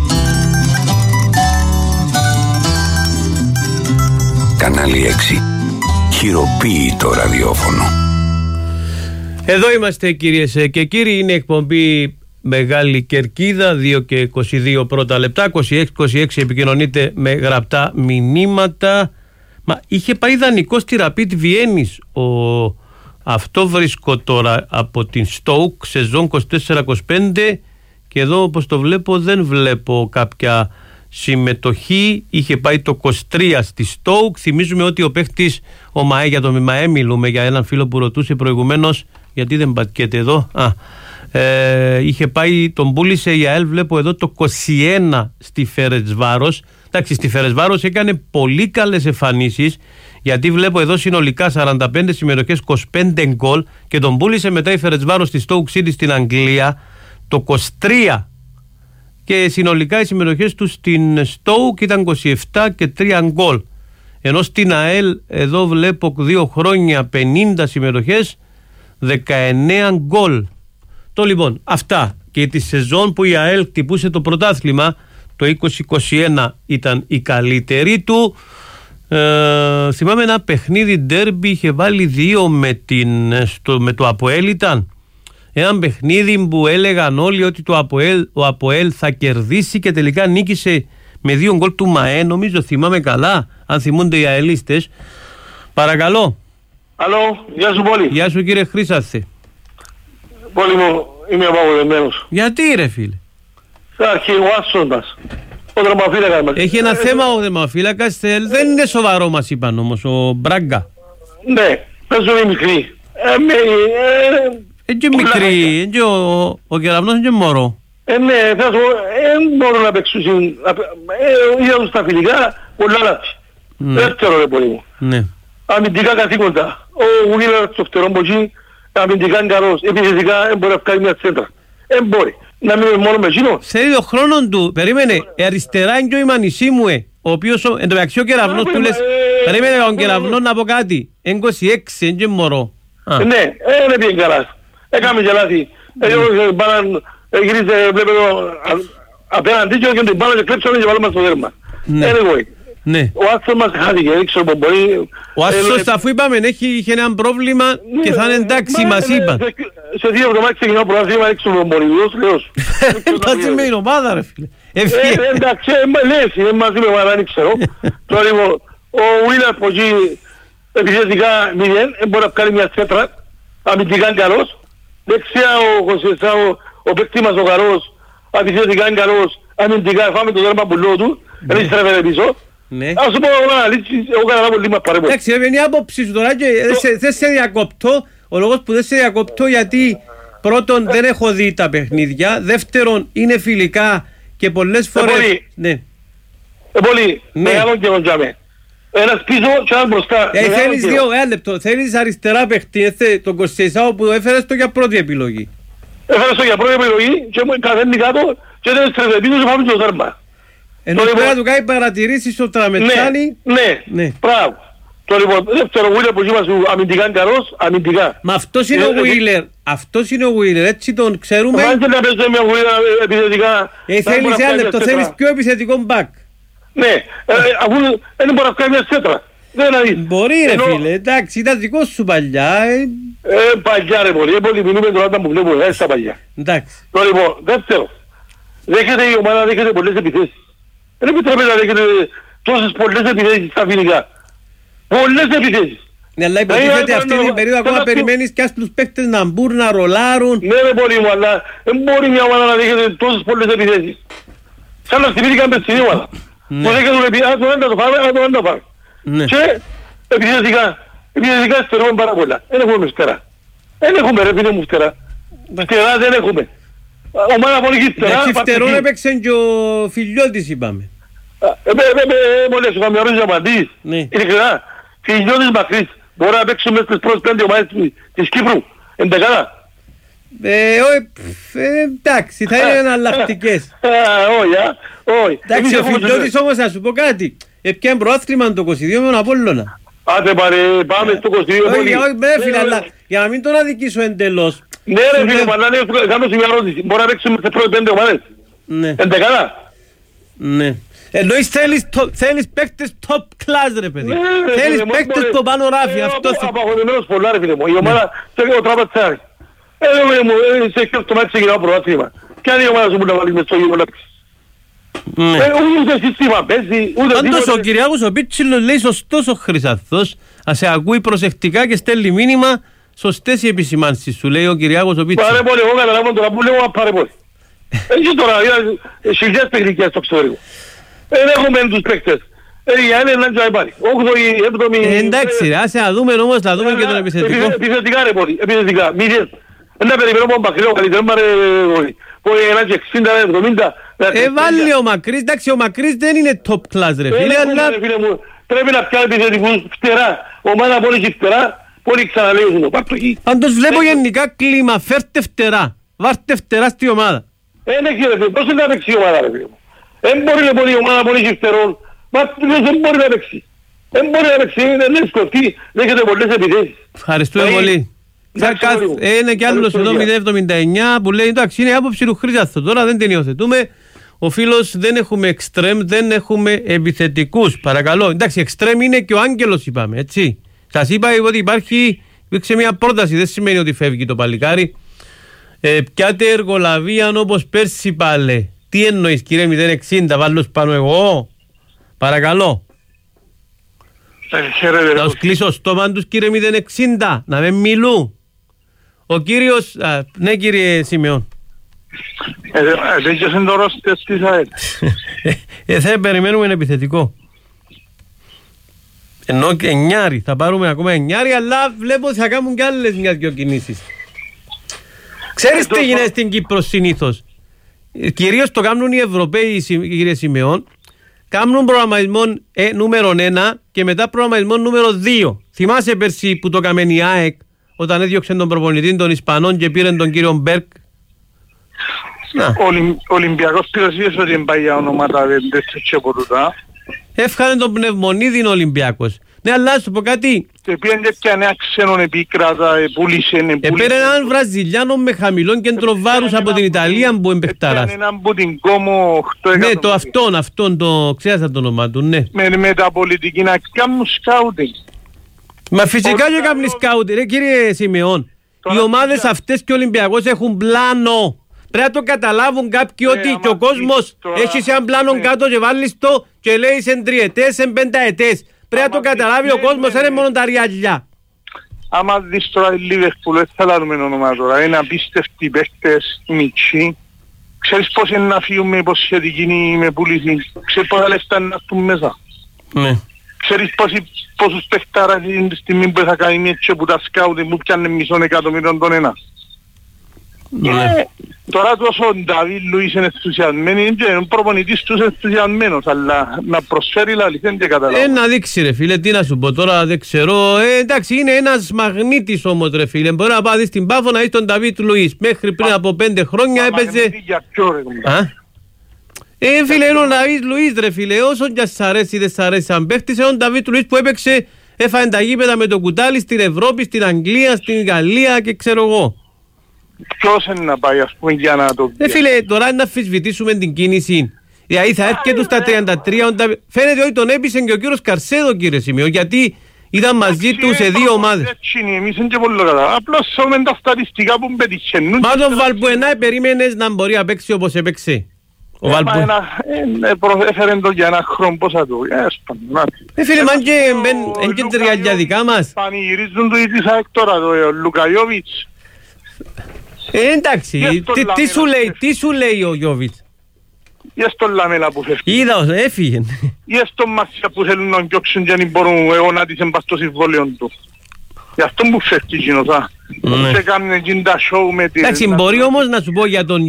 Κανάλι 6. Χειροποίητο ραδιόφωνο. Εδώ είμαστε κυρίες και κύριοι, είναι εκπομπή Μεγάλη Κερκίδα, 2 και 22 πρώτα λεπτά, 26-26 επικοινωνείτε με γραπτά μηνύματα. Μα είχε πάει δανεικό στη Rapid Βιέννης, αυτό βρίσκω τώρα από την Stoke, σεζόν 24-25, και εδώ όπως το βλέπω δεν βλέπω κάποια συμμετοχή. Είχε πάει το 23 στη Stoke. Θυμίζουμε ότι ο παίχτης, ο ΜΑΕ, για τον ΜΑΕ μιλούμε, για έναν φίλο που ρωτούσε προηγουμένως γιατί δεν πατιέται εδώ, είχε πάει, τον πούλησε η ΑΕΛ, βλέπω εδώ το 21 στη Φερετσβάρος. Εντάξει, στη Φερετσβάρος έκανε πολύ καλές εμφανίσεις, γιατί βλέπω εδώ συνολικά 45 συμμετοχές, 25 γκολ, και τον πούλησε μετά η Φερετσβάρος στη Stoke City στην Αγγλία το 23, και συνολικά οι συμμετοχές του στην Stoke ήταν 27 και 3 γκολ. Ενώ στην ΑΕΛ εδώ βλέπω 2 χρόνια 50 συμμετοχές, 19 γκολ. Το λοιπόν, αυτά, και τη σεζόν που η ΑΕΛ χτυπούσε το πρωτάθλημα, το 2021 ήταν η καλύτερη του. Θυμάμαι ένα παιχνίδι ντέρμπι, είχε βάλει 2 με το ΑΠΟΕΛ ήταν. Ένα παιχνίδι που έλεγαν όλοι ότι ο ΑΠΟΕΛ θα κερδίσει, και τελικά νίκησε με 2 γκολ του ΜΑΕ, νομίζω, θυμάμαι καλά, αν θυμούνται οι αελίστες. Παρακαλώ. Αλλό, γεια σου Πόλη. Γεια σου κύριε Χρήσαθε. Πόλη μου, είμαι απαγορευμένος. Γιατί ρε φίλε? Στην αρχή ο Άσσοντας, ο δραματοφύλακας μας. Έχει ένα θέμα ο δραματοφύλακας, δεν είναι σοβαρό μας είπαν όμως, ο Μπράγκα. Ναι, παίζω είναι μικρή. Έτσι μικρή, ο κεραυνός είναι μωρό. Ναι, θα σου πω, μπορώ να παίξω, είδα τους στα φιλικά, πολλά λάθη. Δεύτερο ρε Πόλη μου. Ναι. Αμυντικά καθήκοντα. Ο Γουίλαρ στο φτερό μποχή, αμυντικά είναι καλός. Επιθετικά δεν μπορεί να βγάλει μια τσέντρα. Δεν μπορεί. Να μείνουμε μόνο με εκείνο. Θέλει το χρόνο του. Περίμενε. Αριστερά είναι και ο Ημανισίμουε. ο οποίος, εν τω μεταξύ ο Κεραυνός που λες, περίμενε τον Κεραυνό να πω κάτι, 26, είναι και μωρό. Ναι, δεν πήγε καλά. Έκαμε και λάθη. Γύρισε, βλέπετε, απέναντι και την μπάλα και κλέψαμε και βάλουμε στο δέρμα. Ο Άσος μας χάθηκε, δεν ξέρω που μπορεί... Ο Άσος, αφού είπαμε, είχε ένα πρόβλημα και θα είναι εντάξει, μας είπαν. Σε 2 εβδομάδες ξεκινάω πρωτάθλημα, έξω από τον Μποριδός, λέω. Πάτσε με την ομάδα, ρε φίλε. Εντάξει, λες, μαζί με ομάδα, δεν ξέρω. Τώρα λοιπόν, ο Βίλας από εκεί επιθετικά 0, μπορεί να κάνει μια τσέτρα, αμυντικά είναι καλός. Δεξιά ο παίκτης μας ο Καρός, επιθετικά είναι καλός, αμυντικά φάμε το δέρμα πουλό του, δεν στρέφεται πίσω. Ας σου πω να λύσεις, εγώ έκανα πολύ μας παρέμβω. Εντάξει, είναι η άποψη σου τώρα και δεν σε διακόπτω. Ο λόγος που δεν σε διακόπτω γιατί πρώτον δεν έχω δει τα παιχνίδια, δεύτερον είναι φιλικά και πολλές φορές... Πολύ, μεγάλο και κοντζάμε. Ένας πίσω και ένας μπροστά. Θέλεις ένα λεπτό, θέλεις αριστερά παίχτη, τον Κωστεϊσάο που έφερες το για πρώτη επιλογή. Έφερες το για πρώτη επιλογή και μου καθένει κάτω και δεν στρεφετήσω και πάμε στο δέρμα. Ενώ πρέπει να του κάνει παρατηρήσεις στο Τραμετσάνι. Ναι, πράγμα. Το λοιπόν, δεύτερο Βίλερ που είμαστε αμυντικά είναι καλός, αμυντικά. Μα αυτός είναι ο Βίλερ, έτσι τον ξέρουμε. Μα δεν να παίζουμε μια Βίλερ επιθετικά. Θέλεις ένα λεπτό, θέλεις πιο επιθετικό μπακ. Ναι, αφού δεν μπορεί να κάνει μια σέτρα. Μπορεί ρε φίλε, εντάξει, ήταν δικό σου παλιά. Παλιά ρε πολύ μιλούμε τώρα που βλέπω, στα παλιά. Εντάξει. Το λοιπόν, δεύτερο, δέχεται η ομάδα, δέχεται πολλές επιθέσεις. Δεν επιτρέπεται να δέχεται τόσες πολλές επιθέσεις στα φιλικά. Πολλές επιθέσεις. Ναι, αλλά υποτίθεται αυτή την περίοδο ακόμα περιμένεις και ας τους παίκτες να μπουν, να ρολάρουν. Ναι ρε πολύ μου, αλλά δεν μπορεί μια ομάδα να δέχεται τόσες πολλές επιθέσεις. Σαν να στηρίχθηκαν με την ομάδα. Που δέχεται το φάμε, αν το φάμε. Και επιθετικά στερούμε πάρα πολλά. Δεν έχουμε φτερά. Δεν έχουμε ρε φίλε μου φτερά. Φτερά δεν έχουμε. Ομάδα πολύ φτερά. Εντάξει φτερόν έπαιξε και ο Φιλιώτης είπαμε. Μόλις ο Καμιαρός Διαμαντής. Ειλικρινά. Φιλιώτης Μακρύς. Μπορεί να παίξουμε στις πρώτες 5 ομάδες της Κύπρου. Εντεκάδα. Εντάξει, θα είναι εναλλακτικές. Όχι. Εντάξει, ο Φιλιώτης όμως θα σου πω κάτι. Επιάνε προάθλημα το 22 με τον Απόλλωνα. Άντε πάμε στο 22. Όχι, φίλε, αλλά για να μην τον αδικήσω εντελώς. Ναι ρε φίλε, αλλά κάνω σε μια ερώτηση. Μπορεί να παίξουμε στις πρώτες 5 ομάδες. Εντεκάδα. Ναι. Εννοείς θέλεις παίκτες top class ρε παιδί. Θέλεις παίκτες που πάνω ράφει. Απαγωνημένος πολλά ρε φίλε μου. Η ομάδα ο Τραπατσάρης. Σε το μάτι ξεκινάω προάθλημα. Ποια είναι η ομάδα σου που να βάλεις μες στο γύρο. Ούτε σύστημα παίζει, ούτε... Πάντως ο Κυριάκος ο Πίτσιλος λέει σωστός ο Χρυσαθός. Ας σε ακούει προσεκτικά και στέλνει μήνυμα. Σωστές οι επισημάνσεις σου λέει ο Κυριάκος ο Πίτσιλος. Πάρε πολύ, εγώ καταλάβω τώρα που λέω πάρε πολύ. Έτσι τώρα, χιλιάδες τεχνικές στο εξωτερικό. Δεν έχουμε τους παίκτες. Για είναι να τζάει πάρει. 8η, 7η... Εντάξει, άσε να δούμε όμως, να δούμε και τον επιθετικό. Επιθετικά ρε πολύ, επιθετικά. Μηδέν. Δεν περιμένω από Μακρύο, καλύτερα μ' που είναι και 60-70. Βάλει ο Μακρύς, εντάξει ο Μακρύς δεν είναι top class ρε φίλε, αλλά... Πρέπει να πιάνει επιθετικούς φτερά, ομάδα πολύ φτερά, πολύ ξαναλέγουν. Πάντως βλέπω γενικά κλίμα, φέρτε φτερά, βάρτε φτερά στη ομάδα. Έχει ρε φίλε, πώς είναι να παίξει η ομάδα ρε φίλε μου. Δεν μπορεί λοιπόν η ομάδα πολύ φτερών, δεν μπορεί να παίξει. Δεν μπορεί να παίξει, είναι σκοτή, δέχεται πολλές επιθέσεις. Ευχαριστούμε πολύ. Είναι κι άλλος εδώ 079 που λέει εντάξει είναι η άποψη του Χρυσάθου. Τώρα δεν την υιοθετούμε. Ο φίλος δεν έχουμε εξτρέμ, δεν έχουμε επιθετικούς. Παρακαλώ. Εντάξει, εξτρέμ είναι και ο Άγγελος είπαμε, έτσι. Σας είπα ότι υπήρξε μια πρόταση, δεν σημαίνει ότι φεύγει το παλικάρι. Πιάτε εργολαβίαν όπως πέρσι πάλε. Τι εννοείς κύριε 060, βάλω πάνω εγώ. Παρακαλώ. Θα τους κλείσω στόμα τους κύριε 060, να μην μιλούν. Ο κύριος, ναι κύριε Σιμεών. Δεν και είναι το ρόστες της ΑΕΛ. Θα περιμένουμε ένα επιθετικό. Ενώ και εννιάρι, θα πάρουμε ακόμα εννιάρι, αλλά βλέπω ότι θα κάνουν και άλλες μια-δυο κινήσεις. Ξέρεις τι γίνεται στην Κύπρο συνήθως. Κυρίως το κάνουν οι Ευρωπαίοι κύριε Σιμεών. Κάνουν προγραμματισμό νούμερο 1 και μετά προγραμματισμό νούμερο 2. Θυμάσαι πέρσι που το έκαμε η ΑΕΚ όταν έδιωξε τον προπονητή των Ισπανών και πήρε τον κύριο Μπέρκ. Ο Ολυμπιακός πήρε ότι είναι πάει για ονόματα δεν τέσσερις και από τούτα. Έφχανε τον Πνευμονίδη ο Ολυμπιακός. Ναι, αλλά σου πω κάτι. Και πήγαινε και ένα ξένον επίκρατα, πούλησε. Επέρε έναν Βραζιλιάνο με χαμηλόν κέντρο βάρους από την Ιταλία που εμπεχτάρας. Έπαιρνε έναν που την κόμω 8 Ναι, το αυτόν, το ξέρασα το όνομα του, ναι. Με τα πολιτική να κάνουν σκάουτινγκ. Μα φυσικά και κάνουν σκάουτινγκ, ρε κύριε Σιμεών. Οι ομάδες αυτές και ο Ολυμπιακός έχουν πλάνο. Πρέπει να το καταλάβουν κάποιοι ότι και ο κόσμος έχει έναν πλάνο κάτω και βάλεις το και λέει σε 3 ετές, σε 5 ετές. Πρέπει να το καταλάβει ο κόσμος, δεν είναι μόνο τα ριαλιά. Άμα δεις τώρα η Λίβερπουλ, δεν θα λάβουμε όνομα τώρα, είναι απίστευτοι παίχτες, μητσί. Ξέρεις πώς είναι να φύγουν με υποσχετική με πουλήση, ξέρεις πόσα λεφτά είναι να έρθουν μέσα. Ναι. Ξέρεις πόσους παίχταρας είναι τη στιγμή που θα κάνει μια και που τα σκάουτε μου πιάνε $500,000 τον ένα. Ναι. Τώρα τόσο ο Νταβίδ Λουίς είναι ενθουσιασμένοι, είναι ο προπονητής τους ενθουσιασμένος, αλλά να προσφέρει λαλή, δεν και καταλάβω. Να δείξει ρε φίλε, τι να σου πω τώρα, δεν ξέρω, εντάξει είναι ένας μαγνήτης όμως ρε φίλε, μπορεί να πάει στην Πάφο να δεις τον Νταβίδ Λουίς, μέχρι πριν από 5 χρόνια έπαιζε... Φίλε, είναι ο Νταβίδ Λουίς ρε φίλε, όσο και σ' αρέσει δεν σ' αρέσει σαν παίχτης, είναι ο Νταβίδ Λουίς που έπαιξε, έφαγε τα γήπεδα με το κουτάλι στην Ευρώπη, στην Αγγλία, στην Γαλλία και ξέρω εγώ. Ποιος είναι να πάει ας πούμε για να το πει. Φίλε, τώρα είναι να αμφισβητήσουμε την κίνηση. Δηλαδή θα έρθει και στα 33. Φαίνεται ότι τον έπεισε και ο κύριος Καρσέδο κύριε Σημείο, γιατί ήταν μαζί του σε 2 ομάδες. Εμείς είναι και πολύ καλά. Απλώς σώμεν τα που πετυχαίνουν. Μα τον Βαλμπουενά περίμενες να μπορεί να παίξει όπως έπαιξε. Ο Βαλμπουενά. Έφερε το για ένα χρόνο πόσα του. Φίλε, μαν και τριαλιά δικά μας. Πανηγυρίζουν το ίδιο τώρα το Λουκαϊόβιτς. Εντάξει, τι σου λέει ο Γιώβιτς. Ή στον Λαμέλα που φεύγει. Είδα, έφυγε. Ή στον Μαξιά που θέλουν να διώξουν και δεν μπορούν εγώ να της εμπαστώ συμβόλαιον του. Γι' αυτό που φεύγει κοινοτά. Σε κάνουν εκείνη τα σόου με την... Εντάξει, μπορεί όμως να σου πω για τον...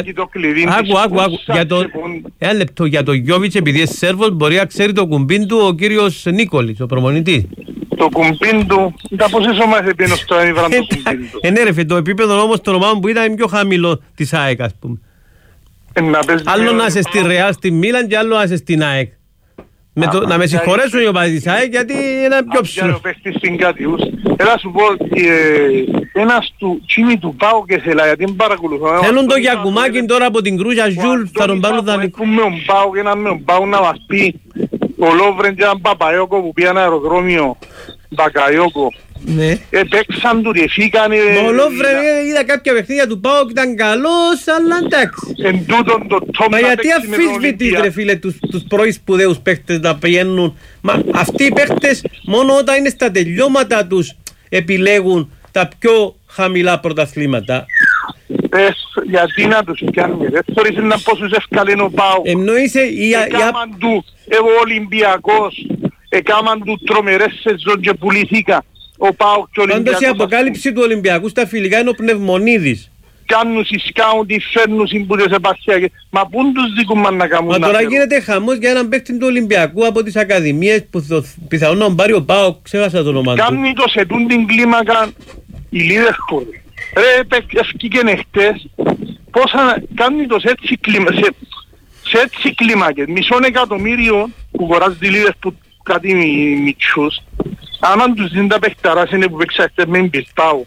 Άκου, ένα λεπτό, για τον Γιώβιτς επειδή είναι Σέρβος μπορεί να ξέρει το κουμπίν του ο κύριος Νίκολης, ο προπονητής. Το κουμπίν του, τα πόσες ομάδες επίνω στο έμιβραν το κουμπίν του. Ναι ρε, το επίπεδο όμως των ομάδων που ήταν πιο χαμηλό της ΑΕΚ ας πούμε. Άλλο να είσαι στη Ρεάλ, στη Μίλαν και άλλο να είσαι στην ΑΕΚ. Να με συγχωρέσουν οι οπαδοί της ΑΕΚ γιατί είναι πιο ψηλό. Έλα σου πω, ένας του τσίμι του πάω και θέλα γιατί δεν παρακολουθώ. Θέλουν το Γιακουμάκιν τώρα από την Κρούζια Ζουλ, θα τον πάρουν δανεικό. Έχουμε τον Πάο και έναν με τον Πάο να μας πει ο Λόβρεν και έναν Παπαϊόκο που πήγαν αεροδρόμιο Μπακαϊόκο. Παίξαν του ρεφήκανε... Ο Λόβρεν είδα κάποια παιχνίδια του Πάο και ήταν καλός, αλλά εντάξει. Μα γιατί αφισβητείς ρε φίλε τους πρώην σπουδαίους παίχτες να πηγαίνουν. Μα αυτοί οι παίχτες μόνο όταν είναι στα τελειώματα τους επιλέγουν τα πιο χαμηλά πρωταθλήματα. Γιατί να τους πιάνουμε, δεν θεωρείς να πόσους ευκαλένει ο Πάο. Εννοείσαι εκάμαν του, εγώ Ολυμπιακός, εκάμαν του τρομερές σεζόν και πουληθήκα. Ο Πάο και ο Ολυμπιακός. Πάντως η αποκάλυψη του Ολυμπιακού στα φιλικά είναι ο Πνευμονίδης. Κάνουν σκάουντι, φέρνουν συμπούτες επαρχία. Μα πούν τους δίκουν μας να κάνουν. Μα τώρα γίνεται χαμός για έναν παίκτη του Ολυμπιακού από τις ακαδημίες που πιθανόν να πάρει ο Πάο, ξέχασα το όνομα του. Κάνουν το σε τούν την κλίμακα η Λίβερπουλ. Ρε ευκήκεν εχτες, πόσα κάνουν το σε έτσι κλίμακες. $500,000 που κοράζει τη Λίβερπουλ κάτι μητσούς. Άμα τους δίνουν τα παιχταράς είναι που παίξατε με Μπιλπάου.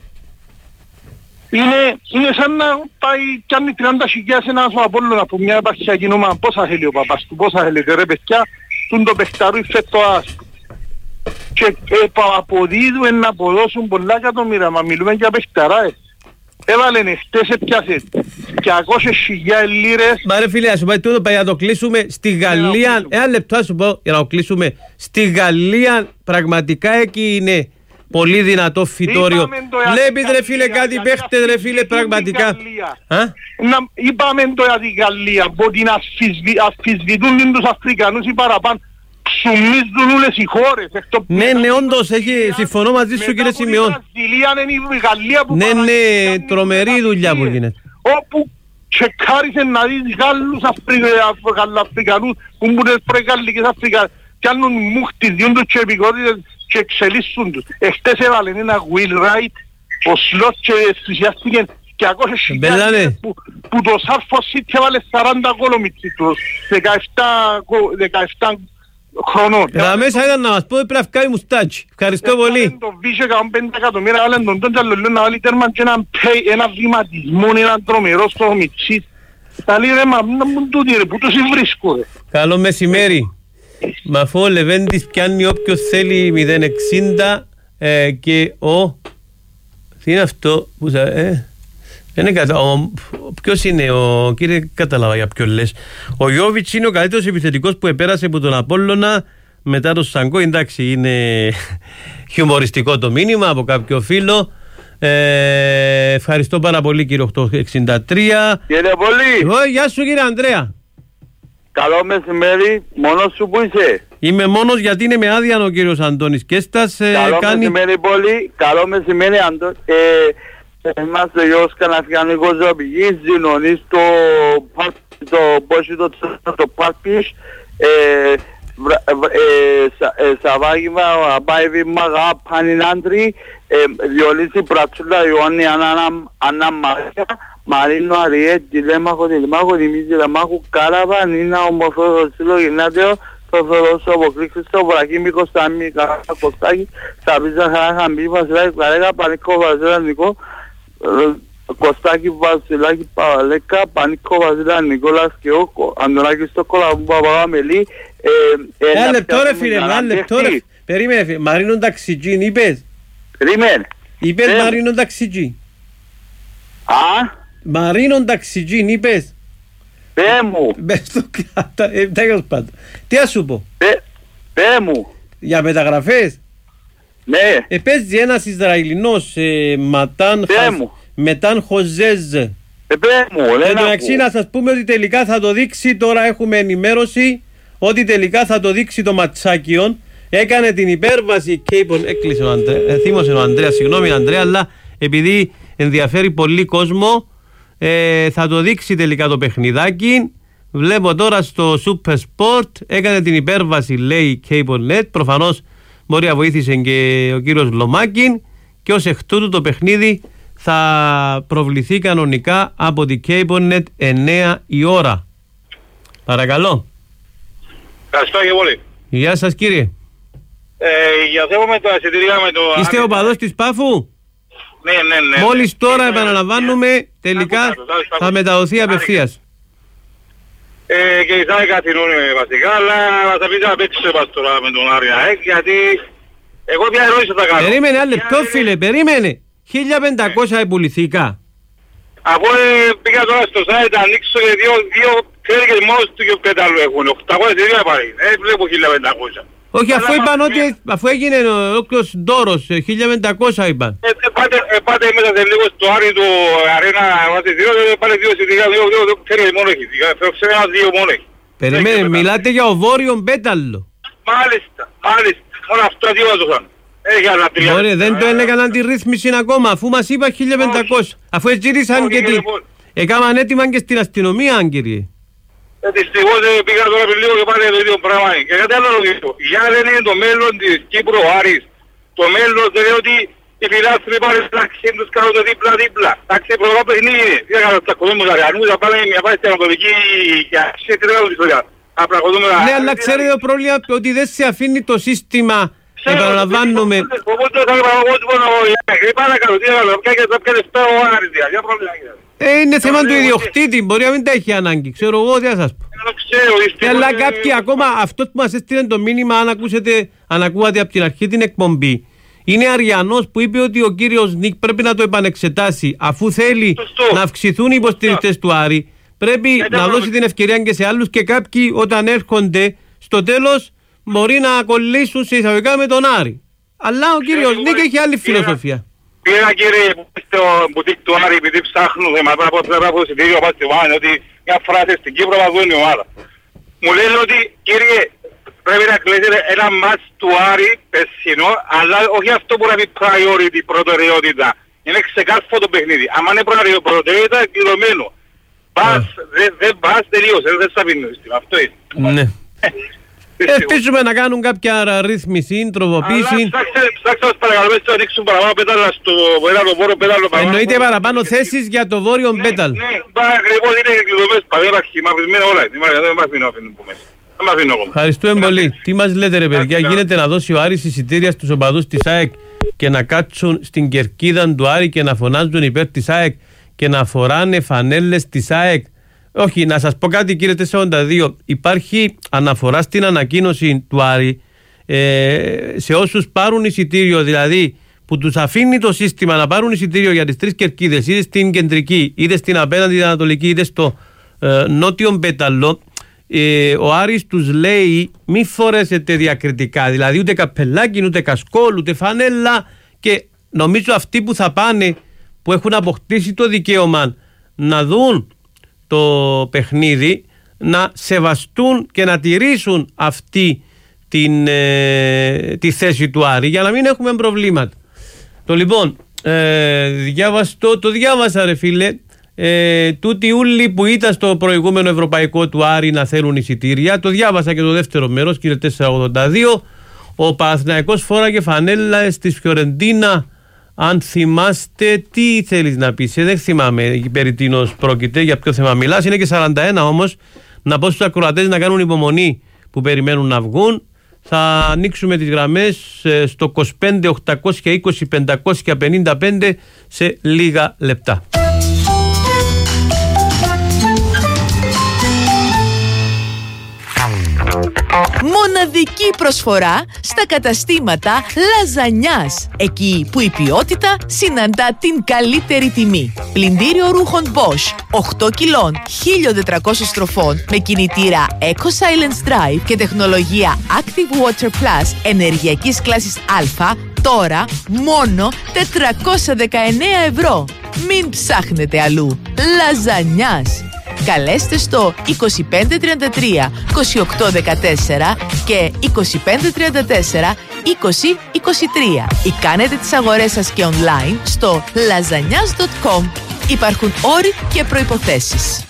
Είναι σαν να πάει κι αν 30,000 ένας ο Απόλλων από μια επαρχιακή ομάδα. Πόσα θέλει ο παπάς του, πόσα θέλετε ρε παιδιά, τον το παιχταρού φέτο άσπου. Και αποδίδουν να αποδώσουν πολλά εκατομμύρια, μα μιλούμε για παιχταράς. Έβαλεν εχτες έπιασε 200,000 λίρες. Μα ρε φίλε, ας σου πω τούτο για να το κλείσουμε στη Γαλλία. Ένα λεπτό ας σου πω για να το κλείσουμε. Στη Γαλλία πραγματικά εκεί είναι πολύ δυνατό φυτόριο. Βλέπεις ρε φίλε κάτι παίχτες ρε φίλε πραγματικά. Είπαμε το για τη Γαλλία που την αφισβητούν τους Αφρικανούς ή παραπάνω. Ψουμίζουν όλες οι χώρες. Ναι, όντως, συμφωνώ μαζί σου κύριε Σημειών. Ναι, τρομερή δουλειά που γίνεται. Όπου τσεκάρισε να δεις Γάλλους Αφρικανούς που μπουν προεγαλλικές Αφρικανούς κι άλλουν μούχτες, διούν τους και επικότητες και εξελίσσουν τους. Εχτες έβαλαν ένα Will Wright, ο Σλότ και ενθουσιάστηκαν 200,000 που το Σάρφος Σίτ έβαλε 40 γκολ ο Μιτσίτος, 17 χρονών. Τα μέσα ήταν να μας πω πρέπει να φκάει μουστάτσι. Ευχαριστώ πολύ. Το βίσιο 150 εκατομμύρια, αλλά τον τον τζαλολούν να βάλει τέρμα και ένα βηματισμό, έναν τρομερό στο Μιτσίτ. Τα λέει ρε, μα να μου τούτοι ρε, που τους βρίσκω ρε. Καλό μεσημέρι. Μα αφού ο Λεβέντης πιάνει όποιος θέλει 0,60 και ο... Τι είναι αυτό που ποιος είναι ο... Κύριε, κατάλαβα για ποιον λες. Ο Γιώβιτς είναι ο καλύτερος επιθετικός που επέρασε από τον Απόλλωνα μετά το Σανκό. Εντάξει, είναι χιουμοριστικό το μήνυμα από κάποιο φίλο. Ευχαριστώ πάρα πολύ κύριε 863. Κύριε Πολύ. Γεια σου κύριε Ανδρέα. Καλό μεσημέρι, μόνος σου που είσαι? Είμαι μόνος γιατί είναι με άδεια ο κύριος Αντώνης Κέστας. Καλό μεσημέρι πολύ, καλό μεσημέρι Αντώνη. Είμαστε ο Γιώργος Καναφιανικός Ζωοπηγής, Ζηνωνής το Πάρπις, Σαβάγιμα, Αμπάιβι Μαγά, Πανινάντρη, Διολύση Πρατσούλα, Ιωάννη Ανά Μαρία, Μαρίνο Αριέ, Τιλέμαχο, Δημίζη Λαμάχου, Κάραβα, Νίνα Ομορφό, Σύλλο Γυνάτιο, Θοδωρόσο, Αποκλήξιστο, Βραχήμι, Κωνστάμι, Κωστάκη, Σαβίζα, Χαράχαμπή, Βασιλάκη, Κλαρέκα, Πανικό, Βασιλά, Νικό, Κωστάκη, Βασιλάκη, Παβαλέκα, Πανικό, Βασιλά, Νικόλας και ο Αντωνάκης στο Κολαμπού, Παπαγαμελή. Ένα λεπτό ρε φίλε, ένα λεπτό ρε. Περίμενε φίλε, Μαρίνον Ταξιτζίν είπες. Περίμενε. Είπες Μαρίνον Ταξιτζίν. Μαρίνον Ταξιτζίν είπες. Πέ μου. Πες το κάτω, τέλος πάντων. Τι ας σου πω. Πέ μου. Για μεταγραφές. Ναι. Παίζει ένας Ισραηλινός Μετάν Χοζέζ. Πέ μου. Εν τω μεταξύ να σας πούμε ότι τελικά θα το δείξει, τώρα έχουμε ενημέρωση ότι τελικά θα το δείξει το Ματσάκιον. Έκανε την υπέρβαση Κέιπον, έκλεισε ο Ανδρέας, θύμωσε ο Ανδρέας, συγγνώμη Ανδρέα, αλλά επειδή ενδιαφέρει πολύ κόσμο θα το δείξει τελικά το παιχνιδάκι. Βλέπω τώρα στο Super Sport, έκανε την υπέρβαση λέει Κέιπον.net, προφανώς μπορεί να βοήθησε και ο κύριος Λομάκιν και ως εκ τούτου το παιχνίδι θα προβληθεί κανονικά από την Κέιπον.net 9 η ώρα. Παρακαλώ. Ευχαριστώ και πολύ. Γεια σας κύριε. Για θέμα με τα εισιτήρια με το... Είστε οπαδός της Πάφου? Ναι. Μόλις τώρα επαναλαμβάνουμε τελικά θα μεταδοθεί απευθείας. Και η ΣΑΕ καθινούν βασικά, αλλά θα πείτε να παίξεις τώρα με τον Άρια γιατί εγώ μια ερώτηση θα κάνω. Περίμενε ένα λεπτό φίλε, περίμενε. 1500 επουληθήκα. Από πήγα τώρα στο site να ανοίξω και δύο ξέρεις μόνος του και πέταλου έχουν. 800 ευρώ πάρει. Βλέπω 1500. Όχι, αφού έγινε ο ντόρος, 1500 είπαν. Πάτε μέσα σε λίγο στο Άρη του Αρένα βάζει δύο, πάρε δύο εισιτήρια, δύο ξέρεις μόνο έχει. Ξέρω ένα δύο μόνο έχει. Περιμένε, μιλάτε για ο Βόρειον Πέταλο. Μάλιστα. Μόνο αυτό αντίβαζαν. Ωραία, δεν το έλεγαν αντιρρύθμιση ακόμα, αφού μας είπα 1500. Αφού ζήτησαν και τι. Έκαναν έτοιμα και στην αστυνομία, κύριε. Δυστυχώς πήγα τώρα πριν λίγο και πάλι το ίδιο πράγμα. Και κάτι άλλο ρωτήσω. Για δεν είναι το μέλλον της Κύπρου ο Άρης. Το μέλλον δεν είναι ότι οι φιλάθλοι πάρουν τάξη τους κάνουν το δίπλα-δίπλα. Τάξη προβά παιχνίδι είναι. Τι θα κάνω, τα κοδούμε τα Ρεανούς, θα πάνε μια πάση στην Ανατολική και αρχίσει την Ελλάδα της ιστορίας. Ναι, αλλά ξέρετε το πρόβλημα ότι δεν σε αφήνει το σύστημα. Επαναλαμβάνουμε. Οπότε θα παρακαλώ, τι θα κάνω, είναι θέμα του ιδιοκτήτη, μπορεί να μην τα έχει ανάγκη, ξέρω εγώ τι θα σας πω. Αλλά κάποιοι ακόμα, αυτός που μας έστειλε το μήνυμα, αν ακούγατε από την αρχή την εκπομπή, είναι Αριανός που είπε ότι ο κύριος Νίκ πρέπει να το επανεξετάσει, αφού θέλει να αυξηθούν οι υποστηρικτές του Άρη, πρέπει να δώσει την ευκαιρία και σε άλλους και κάποιοι όταν έρχονται στο τέλος μπορεί να κολλήσουν σε εισαγωγικά με τον Άρη. Αλλά ο κύριος Νίκ έχει άλλη φιλοσοφία. Πήγα κύριε στο μπουτίκ του Άρη επειδή ψάχνουν θέματα από το εισιτήριο πάω στη Βάνη ότι μια φράση στην Κύπρο παγώνει η ομάδα. Μου λένε ότι κύριε πρέπει να κλείσετε ένα μάτς του Άρη περσινό αλλά όχι αυτό που να πει priority, προτεραιότητα. Είναι ξεκάρφο το παιχνίδι. Αν είναι προτεραιότητα κλειδωμένο. Πας, δεν πας τελείωσε, δεν θα πίνει. Αυτό είναι. Ελπίζουμε να κάνουν κάποια ρύθμιση, τροποποίηση. Ψάξτε μας παρακαλώ να ανοίξουν παραπάνω πέταλα στο βόρειο πέταλο. Εννοείται παραπάνω θέσεις για το βόρειο πέταλο. Ναι, ακριβώς είναι κλειδωμένες, παρέμβαση, μαυρισμένα όλα. Δεν μας μείνω αφήνουν που μέσα. Ευχαριστούμε πολύ. Τι μας λέτε ρε παιδιά, γίνεται να δώσει ο Άρης εισιτήρια στους οπαδούς της ΑΕΚ και να κάτσουν στην κερκίδα του Άρη και να φωνάζουν υπέρ της ΑΕΚ και να φοράνε φανέλες της ΑΕΚ? Όχι, να σας πω κάτι κύριε 482. Υπάρχει αναφορά στην ανακοίνωση του Άρη σε όσους πάρουν εισιτήριο, δηλαδή που τους αφήνει το σύστημα να πάρουν εισιτήριο για τις 3 κερκίδες, είτε στην κεντρική, είτε στην απέναντι ανατολική, είτε στο νότιο πέταλο. Ο Άρης τους λέει μη φορέσετε διακριτικά, δηλαδή ούτε καπελάκι, ούτε κασκόλ, ούτε φανέλα, και νομίζω αυτοί που θα πάνε, που έχουν αποκτήσει το δικαίωμα να δουν το παιχνίδι, να σεβαστούν και να τηρήσουν αυτή τη θέση του Άρη, για να μην έχουμε προβλήματα. Το λοιπόν το διάβασα ρε φίλε, τούτοι ούλοι που ήταν στο προηγούμενο ευρωπαϊκό του Άρη να θέλουν εισιτήρια, το διάβασα και το δεύτερο μέρος κύριε 482. Ο Παναθηναϊκός φόραγε φανέλα στη Φιωρεντίνα, αν θυμάστε. Τι θέλεις να πεις? Δεν θυμάμαι περί τίνος πρόκειται, για ποιο θέμα μιλάς. Είναι και 41 όμως. Να πω στους ακροατές να κάνουν υπομονή που περιμένουν να βγουν. Θα ανοίξουμε τις γραμμές στο 25 820 555 σε λίγα λεπτά. Μοναδική προσφορά στα καταστήματα Λαζανιάς. Εκεί που η ποιότητα συναντά την καλύτερη τιμή. Πλυντήριο ρούχων Bosch 8 κιλών 1400 στροφών με κινητήρα Eco Silence Drive και τεχνολογία Active Water Plus ενεργειακής κλάσης Α, τώρα μόνο 419 ευρώ. Μην ψάχνετε αλλού. Λαζανιάς. Καλέστε στο 2533 2814 και 2534 2023 ή κάνετε τις αγορές σας και online στο lasagnas.com. Υπάρχουν όροι και προϋποθέσεις.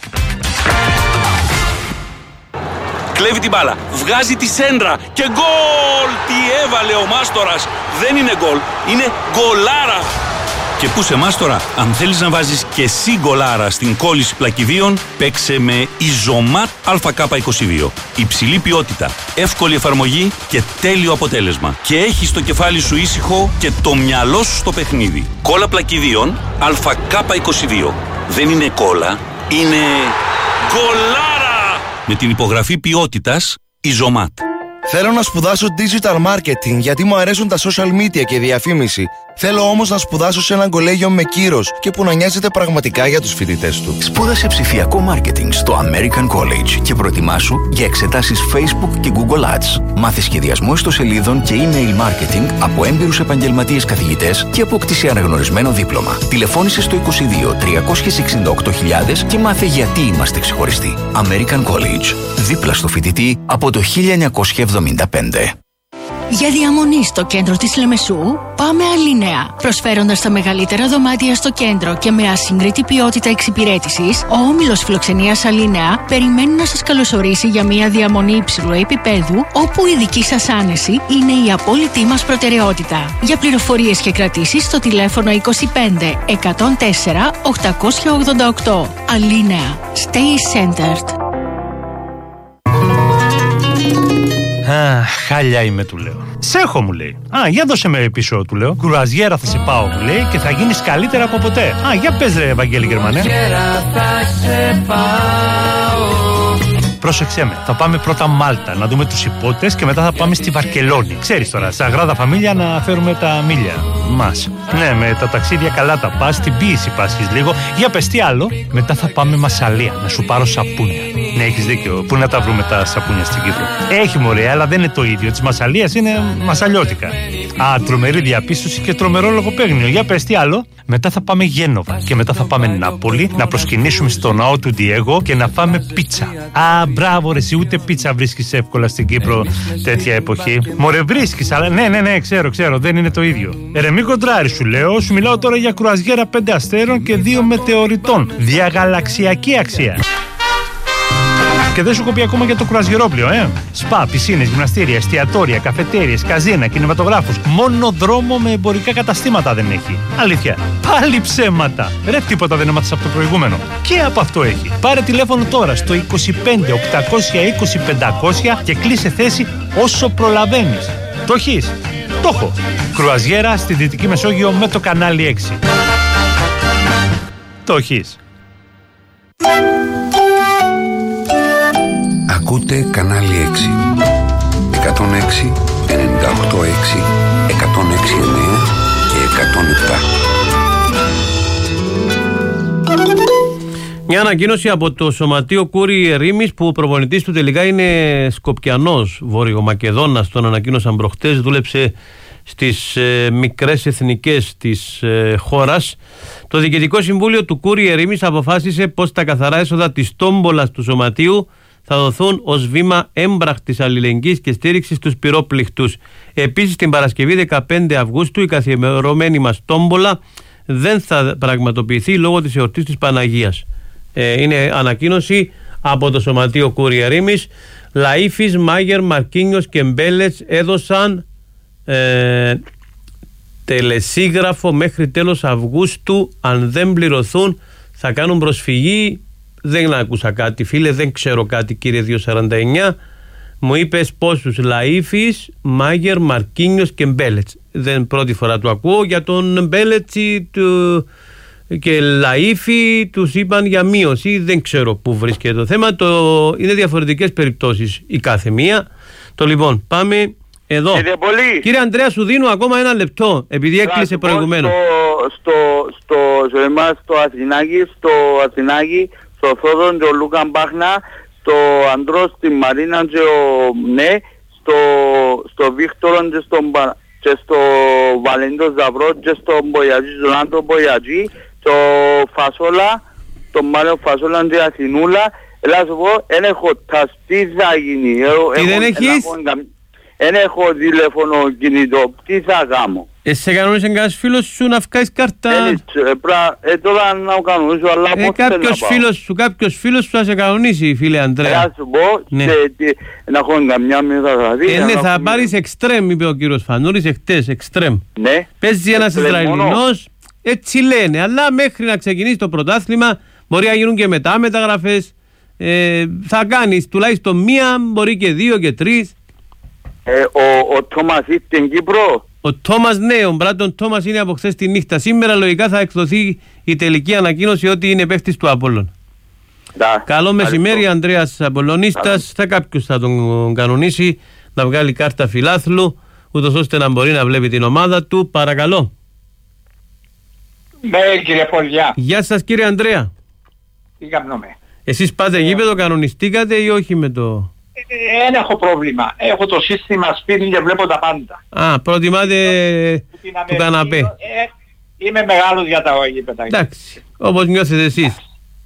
Κλέβει την μπάλα, βγάζει τη σέντρα και γκολ! Τι έβαλε ο Μάστορας! Δεν είναι γκολ, είναι γκολάρα! Και πού σε Μάστορα, αν θέλεις να βάζεις και εσύ γκολάρα στην κόλληση πλακιδίων, παίξε με Ιζωμάτ ΑΚ22. Υψηλή ποιότητα, εύκολη εφαρμογή και τέλειο αποτέλεσμα. Και έχεις το κεφάλι σου ήσυχο και το μυαλό σου στο παιχνίδι. Κόλλα πλακιδίων ΑΚ22. Δεν είναι κόλλα, είναι γκολάρα! Με την υπογραφή ποιότητας Ιζωμάτ. Θέλω να σπουδάσω digital marketing γιατί μου αρέσουν τα social media και η διαφήμιση. Θέλω όμως να σπουδάσω σε ένα κολέγιο με κύρος και που να νοιάζεται πραγματικά για τους φοιτητές του. Σπούδασε ψηφιακό marketing στο American College και προετοιμάσου για εξετάσεις Facebook και Google Ads. Μάθε σχεδιασμό ιστοσελίδων και email marketing από έμπειρους επαγγελματίες καθηγητές και αποκτήσει αναγνωρισμένο δίπλωμα. Τηλεφώνησε στο 22 368.000 και μάθε γιατί είμαστε ξεχωριστοί. American College. Δίπλα στο φοιτητή από το 1975. Για διαμονή στο κέντρο της Λεμεσού, πάμε Αλίνεα. Προσφέροντας τα μεγαλύτερα δωμάτια στο κέντρο και με ασύγκριτη ποιότητα εξυπηρέτησης, ο όμιλος φιλοξενίας Αλίνεα περιμένει να σας καλωσορίσει για μια διαμονή υψηλού επίπεδου, όπου η δική σας άνεση είναι η απόλυτη μας προτεραιότητα. Για πληροφορίες και κρατήσεις στο τηλέφωνο 25 104 888. Αλίνεα. Stay centered. Χάλια είμαι, του λέω. Σέχω, μου λέει. Για δώσε με πίσω, του λέω. Κρουαζιέρα θα σε πάω, μου λέει, και θα γίνεις καλύτερα από ποτέ. Για πες ρε, Ευαγγέλη Γερμανέ. Πρόσεξέ με, θα πάμε πρώτα Μάλτα να δούμε τους υπότες και μετά θα πάμε στη Βαρκελόνη. Ξέρεις τώρα, Σαγράδα Φαμίλια να φέρουμε τα μίλια μας. Ναι, με τα ταξίδια καλά τα πας, στην ποίηση πάσχεις λίγο. Για πες τι άλλο. Μετά θα πάμε Μασσαλία να σου πάρω σαπούνια. Ναι, έχεις δίκιο. Πού να τα βρούμε τα σαπούνια στην Κύπρο? Έχει μωρέ, αλλά δεν είναι το ίδιο. Της Μασσαλίας είναι μασαλιώτικα. Τρομερή διαπίστωση και τρομερό λογοπαίγνιο. Για πες τι άλλο. Μετά θα πάμε Γένοβα και μετά θα πάμε Νάπολη να προσκυνήσουμε στο ναό του Ντιέγκο και να φάμε πίτσα. Μπράβο ρε, εσύ ούτε πίτσα βρίσκεις εύκολα στην Κύπρο τέτοια εποχή. Μωρέ βρίσκεις, αλλά ναι, ξέρω, δεν είναι το ίδιο. Ρε μη κοντράρεις σου λέω, σου μιλάω τώρα για κρουαζιέρα 5 αστέρων και 2 μετεωρητών. Διαγαλαξιακή αξία. Και δεν σου έχω πει ακόμα για το κρουαζιερόπλιο, Σπα, πισίνες, γυμναστήρια, εστιατόρια, καφετέριες, καζίνα, κινηματογράφους. Μόνο δρόμο με εμπορικά καταστήματα δεν έχει. Αλήθεια. Πάλι ψέματα. Ρε, τίποτα δεν έμαθες από το προηγούμενο. Και από αυτό έχει. Πάρε τηλέφωνο τώρα στο 25 820 500 και κλείσε θέση όσο προλαβαίνεις. Το έχεις? Το έχω. Κρουαζιέρα στη Δυτική Μεσόγειο με το κανάλι 6. Το έχεις. Ακούτε κανάλι 6. 106, 98,6, 106,9 και 107. Μια ανακοίνωση από το Σωματείο Κούρι Ερήμης, που ο προπονητής του τελικά είναι Σκοπιανός, Βορειομακεδόνας, τον ανακοίνωσαν προχτές, δούλεψε στις μικρές εθνικές της χώρας. Το Διοικητικό Συμβούλιο του Κούρι Ερήμης αποφάσισε πως τα καθαρά έσοδα της τόμπολας του Σωματείου θα δοθούν ως βήμα έμπρακτης αλληλεγγύης και στήριξης στους πυρόπληκτους. Επίσης, την Παρασκευή 15 Αυγούστου η καθιερωμένη μας τόμπολα δεν θα πραγματοποιηθεί λόγω της εορτής της Παναγίας. Είναι ανακοίνωση από το Σωματείο Κούρι Ερήμης. Λαΐφης, Μάγερ, Μαρκίνιος και Μπέλετς έδωσαν τελεσίγραφο μέχρι τέλος Αυγούστου. Αν δεν πληρωθούν θα κάνουν προσφυγή. Δεν άκουσα κάτι, φίλε, δεν ξέρω κάτι, κύριε 249. Μου είπες πόσους? Λαΐφης, Μάγερ, Μαρκίνιος και Μπέλετς. Δεν πρώτη φορά το ακούω. Για τον Μπέλετς και Λαΐφη τους είπαν για μείωση. Δεν ξέρω πού βρίσκεται το θέμα. Είναι διαφορετικές περιπτώσεις η κάθε μία. Λοιπόν, πάμε εδώ. Κύριε Ανδρέα, σου δίνω ακόμα ένα λεπτό, επειδή έκλεισε προηγουμένως. Στο Αθηνάκι, στο Θόδον και ο Λούκαν Μπάχνα, στο Αντρό, στη Μαρίνα και ο στο Βίκτορον και στο Βαλέντο Ζαβρό και στο Μποιατζή, στον Άντο Μποιατζή, το Φασόλα, τον Μάριο Φασόλα και Αθηνούλα. Έλα σου πω, δεν έχω τι θα γίνει. Τι δεν έχεις? Δεν έχω τηλέφωνο κινητό, τι θα κάνω. Σε κανονίσε κανένας φίλος σου να βγάλεις κάρτα? Τώρα να κανονίσω, αλλά πώς κάποιος φίλος σου θα σε κανονίσει, φίλε Ανδρέα. Θα σου πω, να έχω καμιά μεταγραφή. Ναι, θα πάρεις εξτρέμ, είπε ο κύριος Φανούρης εχτες, εξτρέμ. Ναι. Παίζει ένας Ισραηλινός, έτσι λένε, αλλά μέχρι να ξεκινήσει το πρωτάθλημα μπορεί να γίνουν και μετά μεταγραφές. Θα κάνεις τουλάχιστον μία, μπορεί και δύο και τρεις. Ο Τόμας ήρθε στην Κύπρο. Ο Τόμας, ναι, ο Μπράντον Τόμας είναι από χθες τη νύχτα. Σήμερα λογικά θα εκδοθεί η τελική ανακοίνωση ότι είναι παίχτης του Απόλλων. Καλό μεσημέρι, Ανδρέας Απολλωνίστας. Θα κάποιος θα τον κανονίσει να βγάλει κάρτα φιλάθλου, ούτως ώστε να μπορεί να βλέπει την ομάδα του. Παρακαλώ. Ναι, κύριε Πολιά. Γεια σας, κύριε Ανδρέα. Τι κάνουμε? Εσείς πάτε γήπεδο, κανονιστήκατε ή όχι με το... Δεν έχω πρόβλημα. Έχω το σύστημα σπίτι και βλέπω τα πάντα. Προτιμάτε του καναπέ. Είμαι μεγάλος για τα γήπεδα. Εντάξει, όπως νιώθετε εσείς.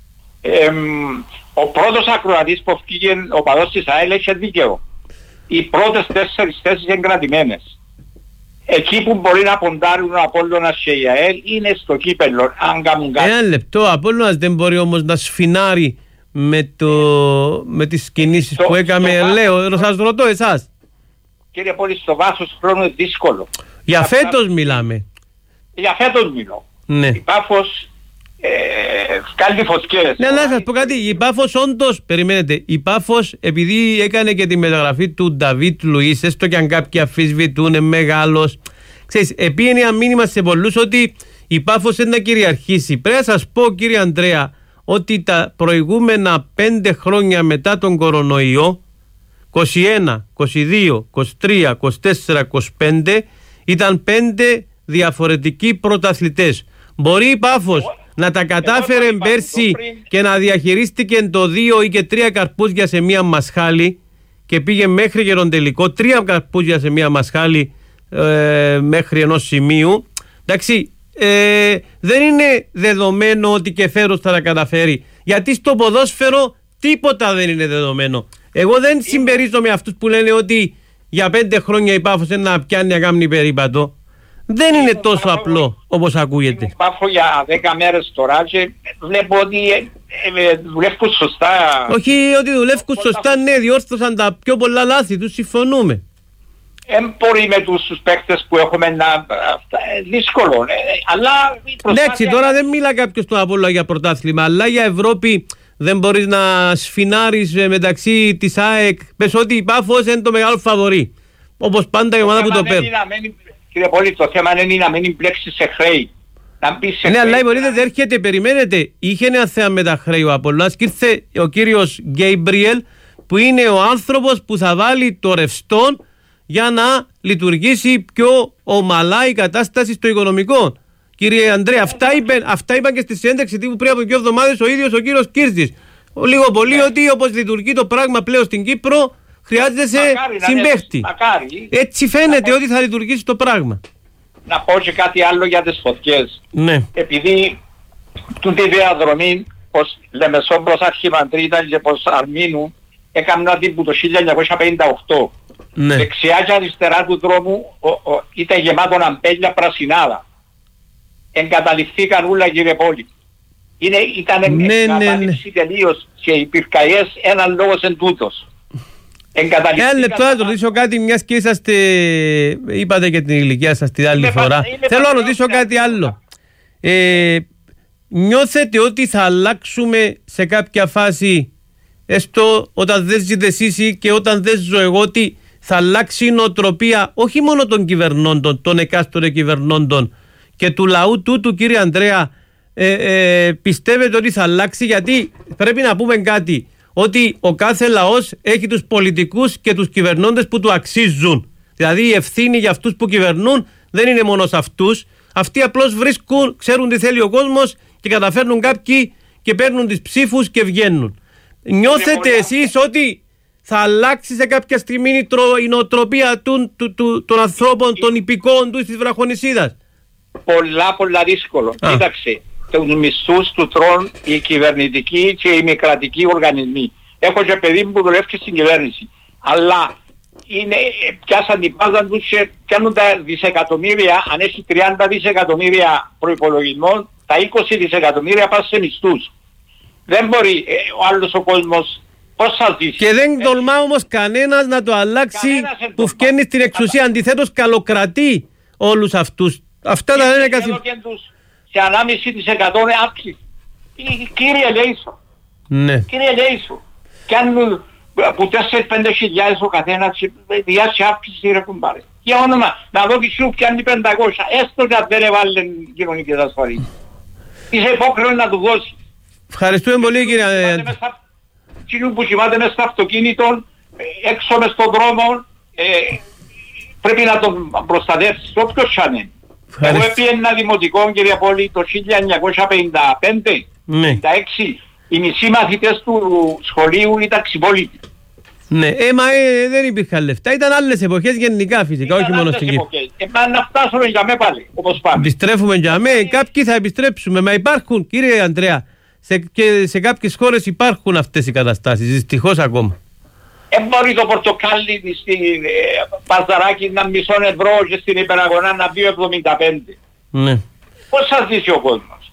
Ο πρώτος ακροατής που βγήκε, ο παδός της ΑΕΛ, έχει δίκαιο. Οι πρώτες 4 θέσεις είναι κρατημένες. Εκεί που μπορεί να ποντάρουν ο Απόλλωνας και η ΑΕΛ είναι στο κύπελλο. Αν κάνουν κάτι. Ένα λεπτό, ο Απόλλωνας δεν μπορεί όμως να σφινάρει με τις κινήσεις που έκαμε, λέω, σας ρωτώ εσάς. Κύριε Πόλη, στο βάθος του χρόνου είναι δύσκολο. Για φέτος μιλάμε. Για φέτος μιλώ. Ναι. Η Πάφος κάνει φωτιές. Ναι, να σας πω κάτι, η Πάφος όντως, περιμένετε, η Πάφος επειδή έκανε και τη μεταγραφή του Νταβίτ Λουίς, έστω και αν κάποιοι αφισβητούν, είναι μεγάλος, ξέρεις, επήγαινε ένα μήνυμα σε πολλούς ότι η Πάφος είναι να κυριαρχήσει. Πρέπει να σας πω, κύριε Ανδρέα, ότι τα προηγούμενα 5 χρόνια μετά τον κορονοϊό, 21, 22, 23, 24, 25, ήταν 5 διαφορετικοί πρωταθλητές. Μπορεί η Πάφος να τα κατάφερε πέρσι και να διαχειρίστηκε το 2 ή και 3 καρπούζια σε μία μασχάλη και πήγε μέχρι και τον τελικό, 3 καρπούζια σε μία μασχάλη μέχρι ενός σημείου. Εντάξει, δεν είναι δεδομένο ότι και φέρος θα τα καταφέρει, γιατί στο ποδόσφαιρο τίποτα δεν είναι δεδομένο. Εγώ δεν συμπερίζομαι αυτούς που λένε ότι για 5 χρόνια η Πάφος είναι να πιάνει να κάνει περίπατο. Δεν είναι τόσο απλό όπως ακούγεται. Πάω για 10 μέρες τώρα και βλέπω ότι δουλεύουν σωστά. Όχι ότι δουλεύουν σωστά, ναι, διόρθωσαν τα πιο πολλά λάθη τους, συμφωνούμε. Δεν μπορεί με τους παίκτες που έχουμε να... δύσκολο, αλλά... Εντάξει, τώρα δεν μίλα κάποιος στον Απόλλωνα για πρωτάθλημα, αλλά για Ευρώπη δεν μπορείς να σφινάρεις μεταξύ της ΑΕΚ. Πες ότι η Πάφος είναι το μεγάλο φαβορί. Όπως πάντα η ομάδα που το παίρνει. Κύριε Πόλη, το θέμα είναι να μην μπλέξεις σε χρέη. Ναι, αλλά μπορείτε, έρχεται, περιμένετε. Είχε ένα θέμα με τα χρέη ο Απόλλωνας και ήρθε ο κύριος Γκέιμπριελ, που είναι ο άνθρωπος που θα βάλει το ρευστό για να λειτουργήσει πιο ομαλά η κατάσταση στο οικονομικό. Κύριε Ανδρέα, αυτά είπαν και στη συνέντευξη τύπου πριν από 2 εβδομάδες ο ίδιος ο κύριος Κύρτζης. Λίγο πολύ ότι όπως λειτουργεί το πράγμα πλέον στην Κύπρο, χρειάζεται σε συμπαίχτη. Έτσι φαίνεται ότι θα λειτουργήσει το πράγμα. Να πω και κάτι άλλο για τις φωτιές. Ναι. Επειδή τούτη διαδρομή, πως Λεμεσό προς Αρχιμαντρίτα και προς Αρμίνου, έκαναν τύπου το 1958. Ναι. Δεξιά και αριστερά του δρόμου ήταν γεμάτο αμπέλια πρασινάδα. Εγκαταλειφθήκαν όλα, κύριε Πόλη. Ήταν εγκατάλειψη τελείως και οι πυρκαγιές έναν λόγος εν τούτος. Ένα λεπτό να ρωτήσω κάτι, μιας και είσαστε, είπατε και την ηλικία σας την άλλη φορά. Θέλω να ρωτήσω κάτι άλλο. Νιώθετε ότι θα αλλάξουμε σε κάποια φάση, έστω όταν δεν ζείτε εσείς και όταν δεν ζω εγώ, ότι θα αλλάξει η νοοτροπία όχι μόνο των κυβερνώντων, των εκάστορε κυβερνώντων και του λαού τούτου, κύριε Ανδρέα? Πιστεύετε ότι θα αλλάξει? Γιατί πρέπει να πούμε κάτι, ότι ο κάθε λαός έχει τους πολιτικούς και τους κυβερνώντες που του αξίζουν. Δηλαδή η ευθύνη για αυτούς που κυβερνούν δεν είναι μόνο σε αυτούς. Αυτοί απλώς βρίσκουν, ξέρουν τι θέλει ο κόσμος και καταφέρνουν κάποιοι και παίρνουν τις ψήφους και βγαίνουν. Νιώθετε εσείς ότι θα αλλάξει σε κάποια στιγμή η νοοτροπία των ανθρώπων, των υπηκόων του της Βραχονησίδας? Πολλά δύσκολο. Κοίταξε, τους μισθούς του τρώνε οι κυβερνητικοί και οι μη κρατικοί οργανισμοί. Έχω και παιδί που δουλεύει στην κυβέρνηση. Αλλά πιάσαν την πάντα τους και πιάνουν τα δισεκατομμύρια. Αν έχει 30 δισεκατομμύρια προϋπολογισμό, τα 20 δισεκατομμύρια πάνε σε μισθούς. Δεν μπορεί ο άλλος ο κόσμος. Πώς θα ζήσει? Και δεν τολμά όμως κανένας να το αλλάξει που βγαίνει στην εξουσία. Αντιθέτως καλοκρατεί όλους αυτούς. Αυτά τα λένε σε 1,5% αύξηση. Κύριε Λέησο. Ναι. Κύριε Λέησο. Κι αν που 4-5 χιλιάδες ο καθένας διάσει αύξηση ρε κουμπάρε. Για όνομα, να δω και σου πιάνει 500. Έστω και αν δεν έβαλε κοινωνικές ασφαλίσεις. Είσαι υπόχρεος να του δώσει. Ευχαριστούμε πολύ, κύριε. Κοινού που κοιμάται μες στο αυτοκίνητο, έξω μες στον δρόμο, πρέπει να τον προστατεύσεις όποιος είναι. Εγώ έπιανα δημοτικό, κύριε Πόλη, το 1955, ναι. 56, οι μισοί μαθητές του σχολείου ήταν ξυπόλοιτοι. Ναι, δεν υπήρχαν λεφτά, ήταν άλλες εποχές γενικά φυσικά, όχι μόνο στην Κύπρο. Να φτάσουμε για μέ πάλι, όπως πάμε. Επιστρέφουμε για μέ, κάποιοι θα επιστρέψουμε, μα υπάρχουν, κύριε Ανδρέα, και σε κάποιες χώρες υπάρχουν αυτές οι καταστάσεις, δυστυχώς ακόμα. Μπορεί το πορτοκάλι στην Παζαράκη να μισό ευρώ και στην υπεραγωνά να μπει 75. Ναι. Πώς θα ζήσει ο κόσμος?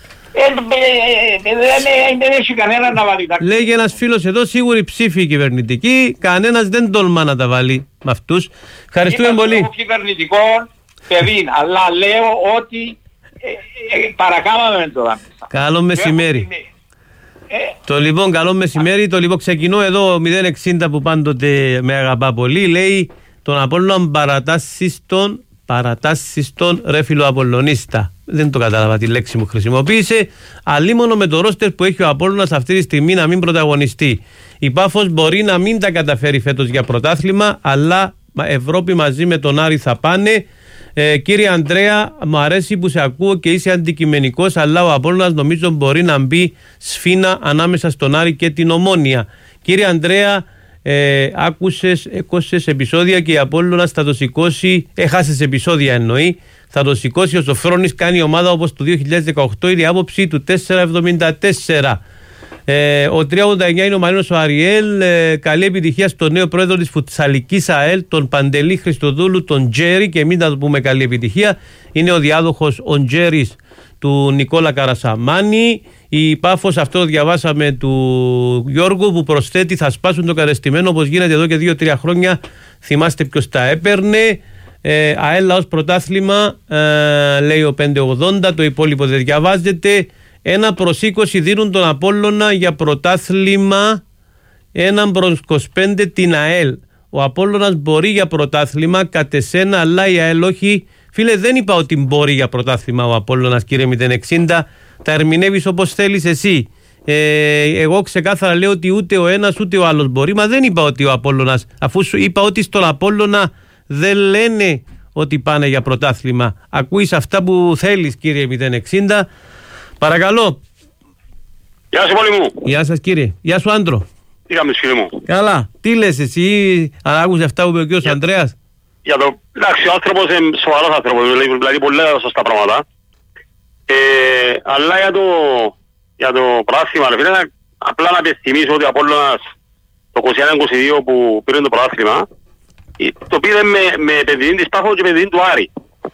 Δεν έχει κανένα να βάλει τα... Λέγει ένας φίλος εδώ, σίγουρη ψήφοι κυβερνητικοί, κανένας δεν τολμά να τα βάλει με αυτούς. Ευχαριστούμε πολύ. Είμαι κυβερνητικό παιδί, αλλά λέω ότι παρακάμαμε τώρα. Καλό μεσημέρι. Το λοιπόν καλό μεσημέρι, το λοιπόν ξεκινώ εδώ 060 που πάντοτε με αγαπά πολύ, λέει τον Απόλλωνα παρατάσσεις τον ρε φιλοαπολλωνίστα. Δεν το κατάλαβα τη λέξη που χρησιμοποίησε. Αλίμονο με το ρόστερ που έχει ο Απόλλωνας αυτή τη στιγμή να μην πρωταγωνιστεί. Η Πάφος μπορεί να μην τα καταφέρει φέτος για πρωτάθλημα, αλλά Ευρώπη μαζί με τον Άρη θα πάνε. Κύριε Ανδρέα, μου αρέσει που σε ακούω και είσαι αντικειμενικός, αλλά ο Απόλλωνας νομίζω μπορεί να μπει σφήνα ανάμεσα στον Άρη και την Ομόνοια. Κύριε Ανδρέα, έκοσες επεισόδια και η Απόλλωνας θα το σηκώσει, έχασες επεισόδια εννοεί, θα το σηκώσει ο Σοφρόνης, κάνει ομάδα όπως το 2018, η άποψη του 4,74. Ο 389 είναι ο Μαρίνος ο Αριέλ. Καλή επιτυχία στον νέο πρόεδρο της Φουτσαλικής ΑΕΛ, τον Παντελή Χριστοδούλου, τον Τζέρι, και μην θα του πούμε καλή επιτυχία. Είναι ο διάδοχος ο Τζέρις του Νικόλα Καρασαμάνη. Η Πάφος, αυτό διαβάσαμε, του Γιώργου, που προσθέτει: θα σπάσουν το κατεστημένο όπως γίνεται εδώ και 2-3 χρόνια. Θυμάστε ποιος τα έπαιρνε. ΑΕΛ λαός πρωτάθλημα, λέει ο 580. Το υπόλοιπο δεν διαβάζεται. 1/20 δίνουν τον Απόλλωνα για πρωτάθλημα, 1/25 την ΑΕΛ. Ο Απόλλωνας μπορεί για πρωτάθλημα κατ' εσένα, αλλά η ΑΕΛ όχι. Φίλε, δεν είπα ότι μπορεί για πρωτάθλημα ο Απόλλωνας, κύριε 060. Τα ερμηνεύεις όπως θέλεις εσύ. Εγώ ξεκάθαρα λέω ότι ούτε ο ένας ούτε ο άλλος μπορεί. Μα δεν είπα ότι ο Απόλλωνας, αφού σου είπα ότι στον Απόλλωνα δεν λένε ότι πάνε για πρωτάθλημα. Ακούεις αυτά που θέλεις, κύριε 060. Παρακαλώ. Γεια σου πολύ μου. Γεια σας, κύριε. Γεια σου, άντρο. Τι κάνεις, φίλε μου? Καλά. Τι λες εσύ, αν άκουσες αυτά που είπε ο κύριος Ανδρέας? Εντάξει, ο άνθρωπος είναι σοβαρός άνθρωπος, δηλαδή πολύ σωστά πράγματα. Αλλά για το πρωτάθλημα, φίλε, απλά να επιστημίσω ότι ο Απόλλωνας το 21-22 που πήρε το πρωτάθλημα, το πήρε με επενδυτή της Πάφου και επενδυτή του Άρη.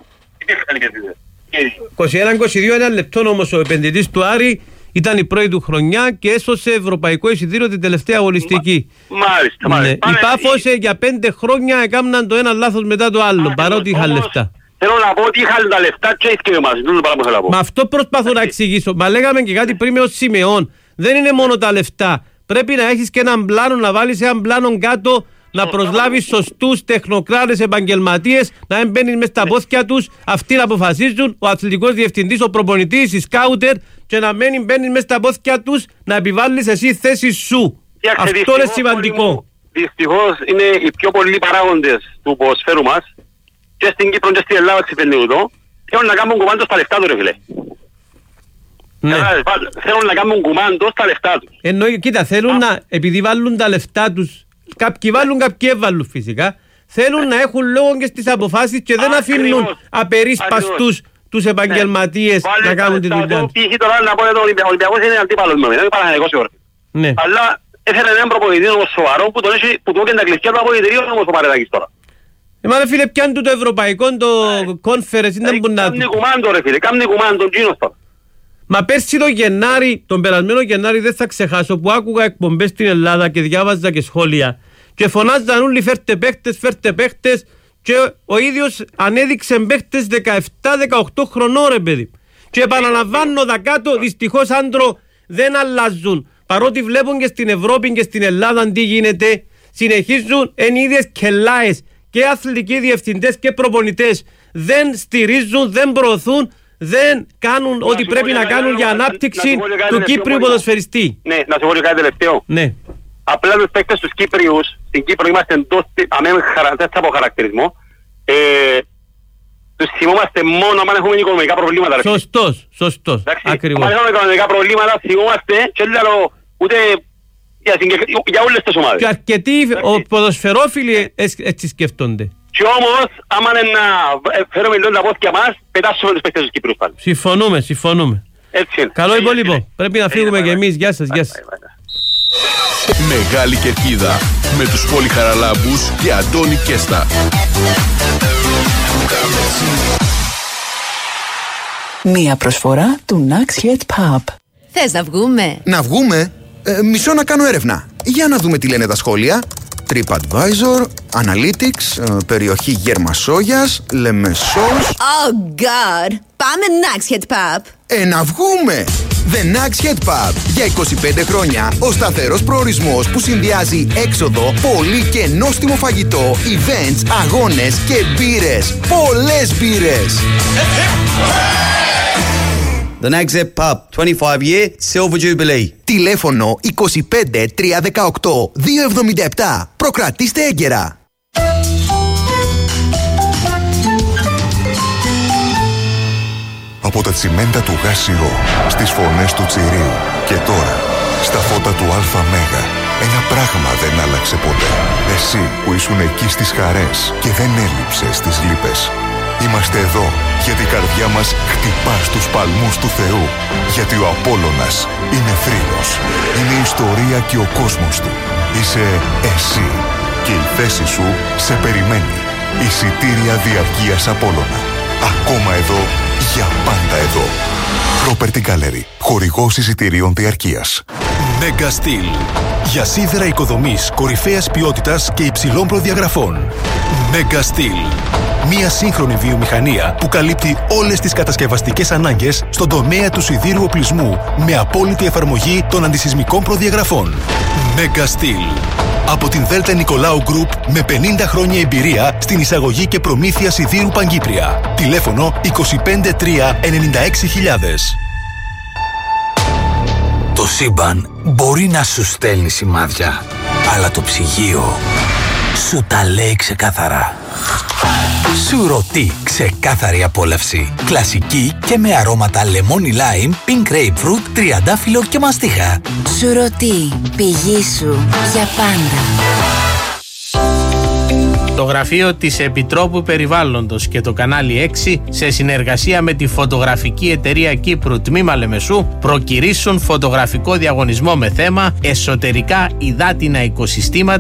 21-22, ένα λεπτό όμως, ο επενδυτής του Άρη ήταν η πρώτη του χρονιά και έσωσε ευρωπαϊκό εισιτήριο την τελευταία αγωνιστική. Μάλιστα. Ναι. Η Πάφος για 5 χρόνια έκαναν το ένα λάθος μετά το άλλο, παρότι είχαν λεφτά. Θέλω να πω ότι είχαν τα λεφτά και ήθελε μαζί. Μα αυτό προσπαθώ να εξηγήσω. Μα λέγαμε και κάτι πριν με ο Σιμεών. Δεν είναι μόνο τα λεφτά. Πρέπει να έχεις και έναν πλάνο, να βάλεις έναν πλάνο κάτω, να προσλάβεις σωστούς τεχνοκράτες, επαγγελματίες, να μην μπαίνεις μες στα πόθηκια τους, αυτοί να αποφασίζουν, ο αθλητικός διευθυντής, ο προπονητής, οι σκάουτερ, και να μένει μπαίνεις μες στα πόθηκια τους, να επιβάλλεις εσύ θέση σου. Αυτό είναι σημαντικό. Δυστυχώς είναι οι πιο πολλοί παράγοντες του ποδοσφαίρου μας, και στην Κύπρο και στην Ελλάδα ξεπερνούν το, θέλουν να κάνουν κουμάντο στα λεφτά του, ρε φίλε. Ναι. Θέλουν να κάνουν κουμάντο στα λεφτά τους. Εννοεί, κοίτα, θέλουν να, επειδή βάλουν τα λεφτά τους, κάποιοι βάλουν, κάποιοι έβαλουν φυσικά, θέλουν να έχουν λόγο και στις αποφάσεις και δεν αφήνουν απερίσπαστους τους επαγγελματίες να κάνουν τη δουλειά τους. Π.χ. τώρα να πω ότι ο Ολυμπιακός είναι αντίπαλος με, δεν είναι Παναθηναϊκός όρθιο. Αλλά έφερε έναν προπονητή όμως σοβαρό που του έκανε τα κλειστιά του αποδητηρίου όμως ο Παρεδάκης τώρα. Μα ρε φίλε, πιάνουν το ευρωπαϊκό, το conference, δεν μπορεί να... Κάμνη κουμάντο ρε φίλε, κάμνη κουμάντο, Τζίνος τώρα. Μα πέρσι το Γενάρη, τον περασμένο Γενάρη, δεν θα ξεχάσω, που άκουγα εκπομπές στην Ελλάδα και διάβαζα και σχόλια και φωνάζαν όλοι φέρτε παίχτες, και ο ίδιος ανέδειξε παίχτες 17-18 χρονών, ρε παιδί. Και επαναλαμβάνω τα κάτω, δυστυχώς, άντρο, δεν αλλάζουν. Παρότι βλέπουν και στην Ευρώπη και στην Ελλάδα τι γίνεται, συνεχίζουν εν ίδιες κελάες. Και αθλητικοί διευθυντές και προπονητές δεν στηρίζουν, δεν προωθούν, δεν κάνουν ό,τι πρέπει να κάνουν για ανάπτυξη του Κύπριου ποδοσφαιριστή. Ναι, να σε πω κάτι τελευταίο. Ναι. Απλά τους παίκτες τους Κύπριους, στην Κύπρο είμαστε εντός, δεν θα πω χαρακτηρισμό, τους θυμόμαστε μόνο αν έχουμε οικονομικά προβλήματα. Σωστός, ακριβώς. Αν έχουμε οικονομικά προβλήματα, θυμόμαστε και λέω ούτε για όλες τις ομάδες. Και αρκετοί ποδοσφαιρόφιλοι έτσι σκέφτονται. Και όμως, άμα είναι να φέρουμε λίγο τα πόθηκια μας, πετάσουμε τους παίκτες τους Κύπριους πάλι. Συμφωνούμε. Έτσι είναι. Καλό υπόλοιπο. Πρέπει να φύγουμε και εμείς. Γεια σας. Μεγάλη Κερκίδα με τους Πολυχαραλάμπους και Αντώνη Κέστα. Μία προσφορά του Naxhead Pub. Θες να βγούμε? Να βγούμε? Μισό να κάνω έρευνα. Για να δούμε τι λένε τα σχόλια. TripAdvisor, Analytics, περιοχή Γερμασόγιας, Λεμεσός. Oh God! Πάμε Naxhead Pub. Να βγούμε! The Naxhead Pub. Για 25 χρόνια ο σταθερός προορισμός που συνδυάζει έξοδο, πολύ και νόστιμο φαγητό, events, αγώνες και μπύρες. Πολλές μπύρες! The Naxhead Pub, 25 year Silver Jubilee. Τηλέφωνο 25 318 277. Προκρατήστε έγκαιρα. Από τα τσιμέντα του ΓΑΣΙΟ, στις φωνές του Τσιρίου και τώρα, στα φώτα του ΑΜΕΓΑ, ένα πράγμα δεν άλλαξε ποτέ. Εσύ που ήσουν εκεί στις χαρές και δεν έλειψες στις λύπες. Είμαστε εδώ γιατί η καρδιά μας χτυπά στους παλμούς του Θεού. Γιατί ο Απόλλωνας είναι θρύλος. Είναι η ιστορία και ο κόσμος του. Είσαι εσύ και η θέση σου σε περιμένει. Εισιτήρια διαρκείας Απόλλωνα. Ακόμα εδώ, για πάντα εδώ. Property Gallery. Χορηγός εισιτηρίων διαρκείας. Mega Steel. Για σίδερα οικοδομής κορυφαίας ποιότητας και υψηλών προδιαγραφών. Mega Steel. Μια σύγχρονη βιομηχανία που καλύπτει όλες τις κατασκευαστικές ανάγκες στον τομέα του σιδήρου οπλισμού με απόλυτη εφαρμογή των αντισυσμικών προδιαγραφών. Mega Steel. Από την Δέλτα Νικολάου Group με 50 χρόνια εμπειρία στην εισαγωγή και προμήθεια σιδήρου Παγκύπρια. Τηλέφωνο 253 96000. Το σύμπαν μπορεί να σου στέλνει σημάδια, αλλά το ψυγείο σου τα λέει ξεκάθαρα. Σουρωτή, ξεκάθαρη απόλαυση. Κλασική και με αρώματα λεμόνι λάιμ, pink grapefruit, τριαντάφυλλο και μαστίχα. Σουρωτή, πηγή σου για πάντα. Το γραφείο της Επιτρόπου Περιβάλλοντος και το κανάλι 6 σε συνεργασία με τη φωτογραφική εταιρεία Κύπρου τμήμα Λεμεσού προκηρύσσουν φωτογραφικό διαγωνισμό με θέμα εσωτερικά υδάτινα οικοσυστήματα